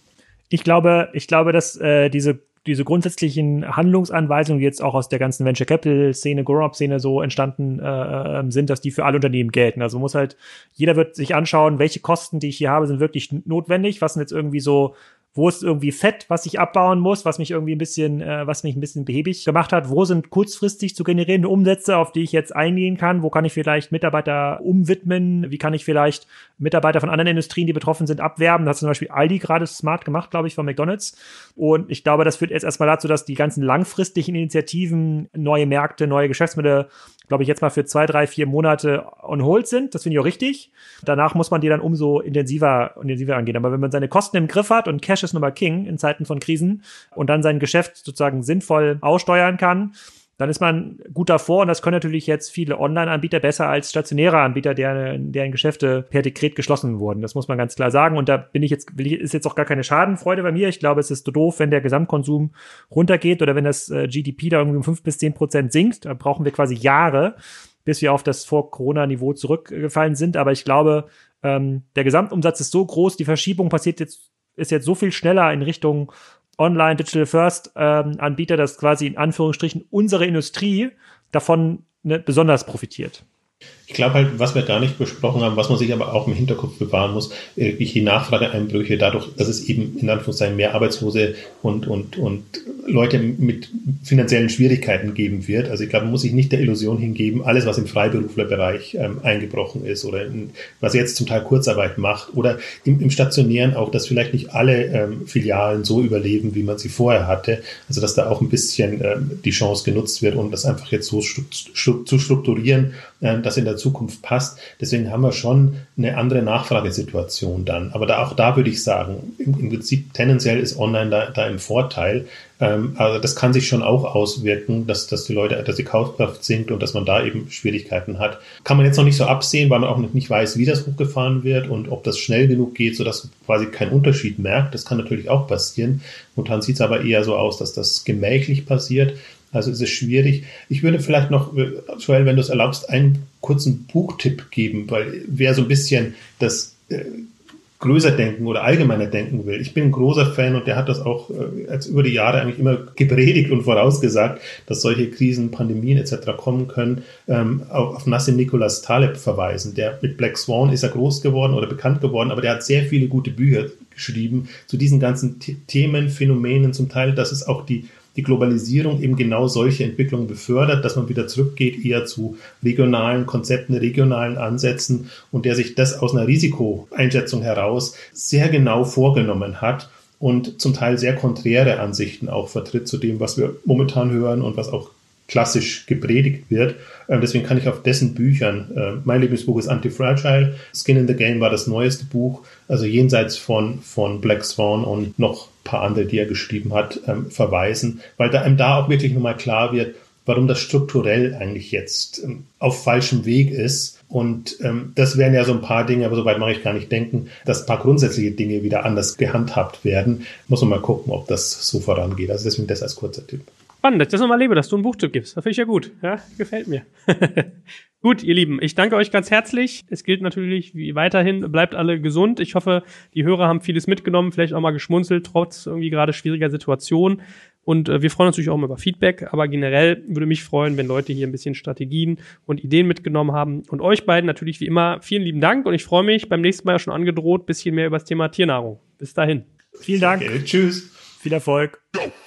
Ich glaube, dass diese grundsätzlichen Handlungsanweisungen, die jetzt auch aus der ganzen Venture Capital Szene, Grown-up-Szene so entstanden sind, dass die für alle Unternehmen gelten. Also jeder wird sich anschauen, welche Kosten, die ich hier habe, sind wirklich notwendig, was sind jetzt irgendwie so, wo ist irgendwie Fett, was ich abbauen muss, was mich ein bisschen behäbig gemacht hat, wo sind kurzfristig zu generierende Umsätze, auf die ich jetzt eingehen kann, wo kann ich vielleicht Mitarbeiter umwidmen, wie kann ich vielleicht Mitarbeiter von anderen Industrien, die betroffen sind, abwerben. Das hat zum Beispiel Aldi gerade smart gemacht, glaube ich, von McDonald's. Und ich glaube, das führt jetzt erstmal dazu, dass die ganzen langfristigen Initiativen, neue Märkte, neue Geschäftsmodelle, glaube ich, jetzt mal für 2, 3, 4 Monate on hold sind. Das finde ich auch richtig. Danach muss man die dann umso intensiver angehen. Aber wenn man seine Kosten im Griff hat und Cash ist nun mal King in Zeiten von Krisen und dann sein Geschäft sozusagen sinnvoll aussteuern kann, dann ist man gut davor. Und das können natürlich jetzt viele Online-Anbieter besser als stationäre Anbieter, deren Geschäfte per Dekret geschlossen wurden. Das muss man ganz klar sagen. Und da ist jetzt auch gar keine Schadenfreude bei mir. Ich glaube, es ist doof, wenn der Gesamtkonsum runtergeht oder wenn das GDP da irgendwie um 5-10% sinkt. Da brauchen wir quasi Jahre, bis wir auf das Vor-Corona-Niveau zurückgefallen sind. Aber ich glaube, der Gesamtumsatz ist so groß, die Verschiebung ist jetzt so viel schneller in Richtung Online, Digital First Anbieter, dass quasi in Anführungsstrichen unsere Industrie davon besonders profitiert. Ich glaube halt, was wir gar nicht besprochen haben, was man sich aber auch im Hinterkopf bewahren muss, die Nachfrageeinbrüche dadurch, dass es eben in Anführungszeichen mehr Arbeitslose und Leute mit finanziellen Schwierigkeiten geben wird. Also ich glaube, man muss sich nicht der Illusion hingeben, alles, was im Freiberuflerbereich eingebrochen ist oder was jetzt zum Teil Kurzarbeit macht oder im Stationären auch, dass vielleicht nicht alle Filialen so überleben, wie man sie vorher hatte. Also dass da auch ein bisschen die Chance genutzt wird, um das einfach jetzt so zu strukturieren, dass in der der Zukunft passt. Deswegen haben wir schon eine andere Nachfragesituation dann. Aber auch da würde ich sagen, im Prinzip tendenziell ist online da im Vorteil. Also das kann sich schon auch auswirken, dass die Kaufkraft sinkt und dass man da eben Schwierigkeiten hat. Kann man jetzt noch nicht so absehen, weil man auch nicht weiß, wie das hochgefahren wird und ob das schnell genug geht, sodass man quasi keinen Unterschied merkt. Das kann natürlich auch passieren. Momentan sieht es aber eher so aus, dass das gemächlich passiert. Also ist es schwierig. Ich würde vielleicht noch, Joel, wenn du es erlaubst, einen kurzen Buchtipp geben, weil wer so ein bisschen das größer denken oder allgemeiner denken will. Ich bin ein großer Fan und der hat das auch als über die Jahre eigentlich immer gepredigt und vorausgesagt, dass solche Krisen, Pandemien etc. kommen können, auf Nassim Nicholas Taleb verweisen. Der mit Black Swan ist er groß geworden oder bekannt geworden, aber der hat sehr viele gute Bücher geschrieben zu diesen ganzen Themen, Phänomenen, zum Teil, dass es auch die Globalisierung eben genau solche Entwicklungen befördert, dass man wieder zurückgeht eher zu regionalen Konzepten, regionalen Ansätzen und der sich das aus einer Risikoeinschätzung heraus sehr genau vorgenommen hat und zum Teil sehr konträre Ansichten auch vertritt zu dem, was wir momentan hören und was auch klassisch gepredigt wird. Deswegen kann ich auf dessen Büchern, mein Lieblingsbuch ist Anti-Fragile, Skin in the Game war das neueste Buch, also jenseits von Black Swan und noch ein paar andere, die er geschrieben hat, verweisen, weil einem da auch wirklich nochmal klar wird, warum das strukturell eigentlich jetzt auf falschem Weg ist. Und das wären ja so ein paar Dinge, aber soweit mache ich gar nicht denken, dass ein paar grundsätzliche Dinge wieder anders gehandhabt werden. Muss man mal gucken, ob das so vorangeht. Also deswegen das als kurzer Tipp. Spannend, dass ich das nochmal erlebe, dass du einen Buchtipp gibst. Das finde ich ja gut. Ja, gefällt mir. Gut, ihr Lieben, ich danke euch ganz herzlich. Es gilt natürlich wie weiterhin, bleibt alle gesund. Ich hoffe, die Hörer haben vieles mitgenommen, vielleicht auch mal geschmunzelt, trotz irgendwie gerade schwieriger Situation. Und wir freuen uns natürlich auch immer über Feedback, aber generell würde mich freuen, wenn Leute hier ein bisschen Strategien und Ideen mitgenommen haben. Und euch beiden natürlich wie immer vielen lieben Dank und ich freue mich, beim nächsten Mal ja schon angedroht, ein bisschen mehr über das Thema Tiernahrung. Bis dahin. Vielen Dank. Okay, tschüss. Viel Erfolg.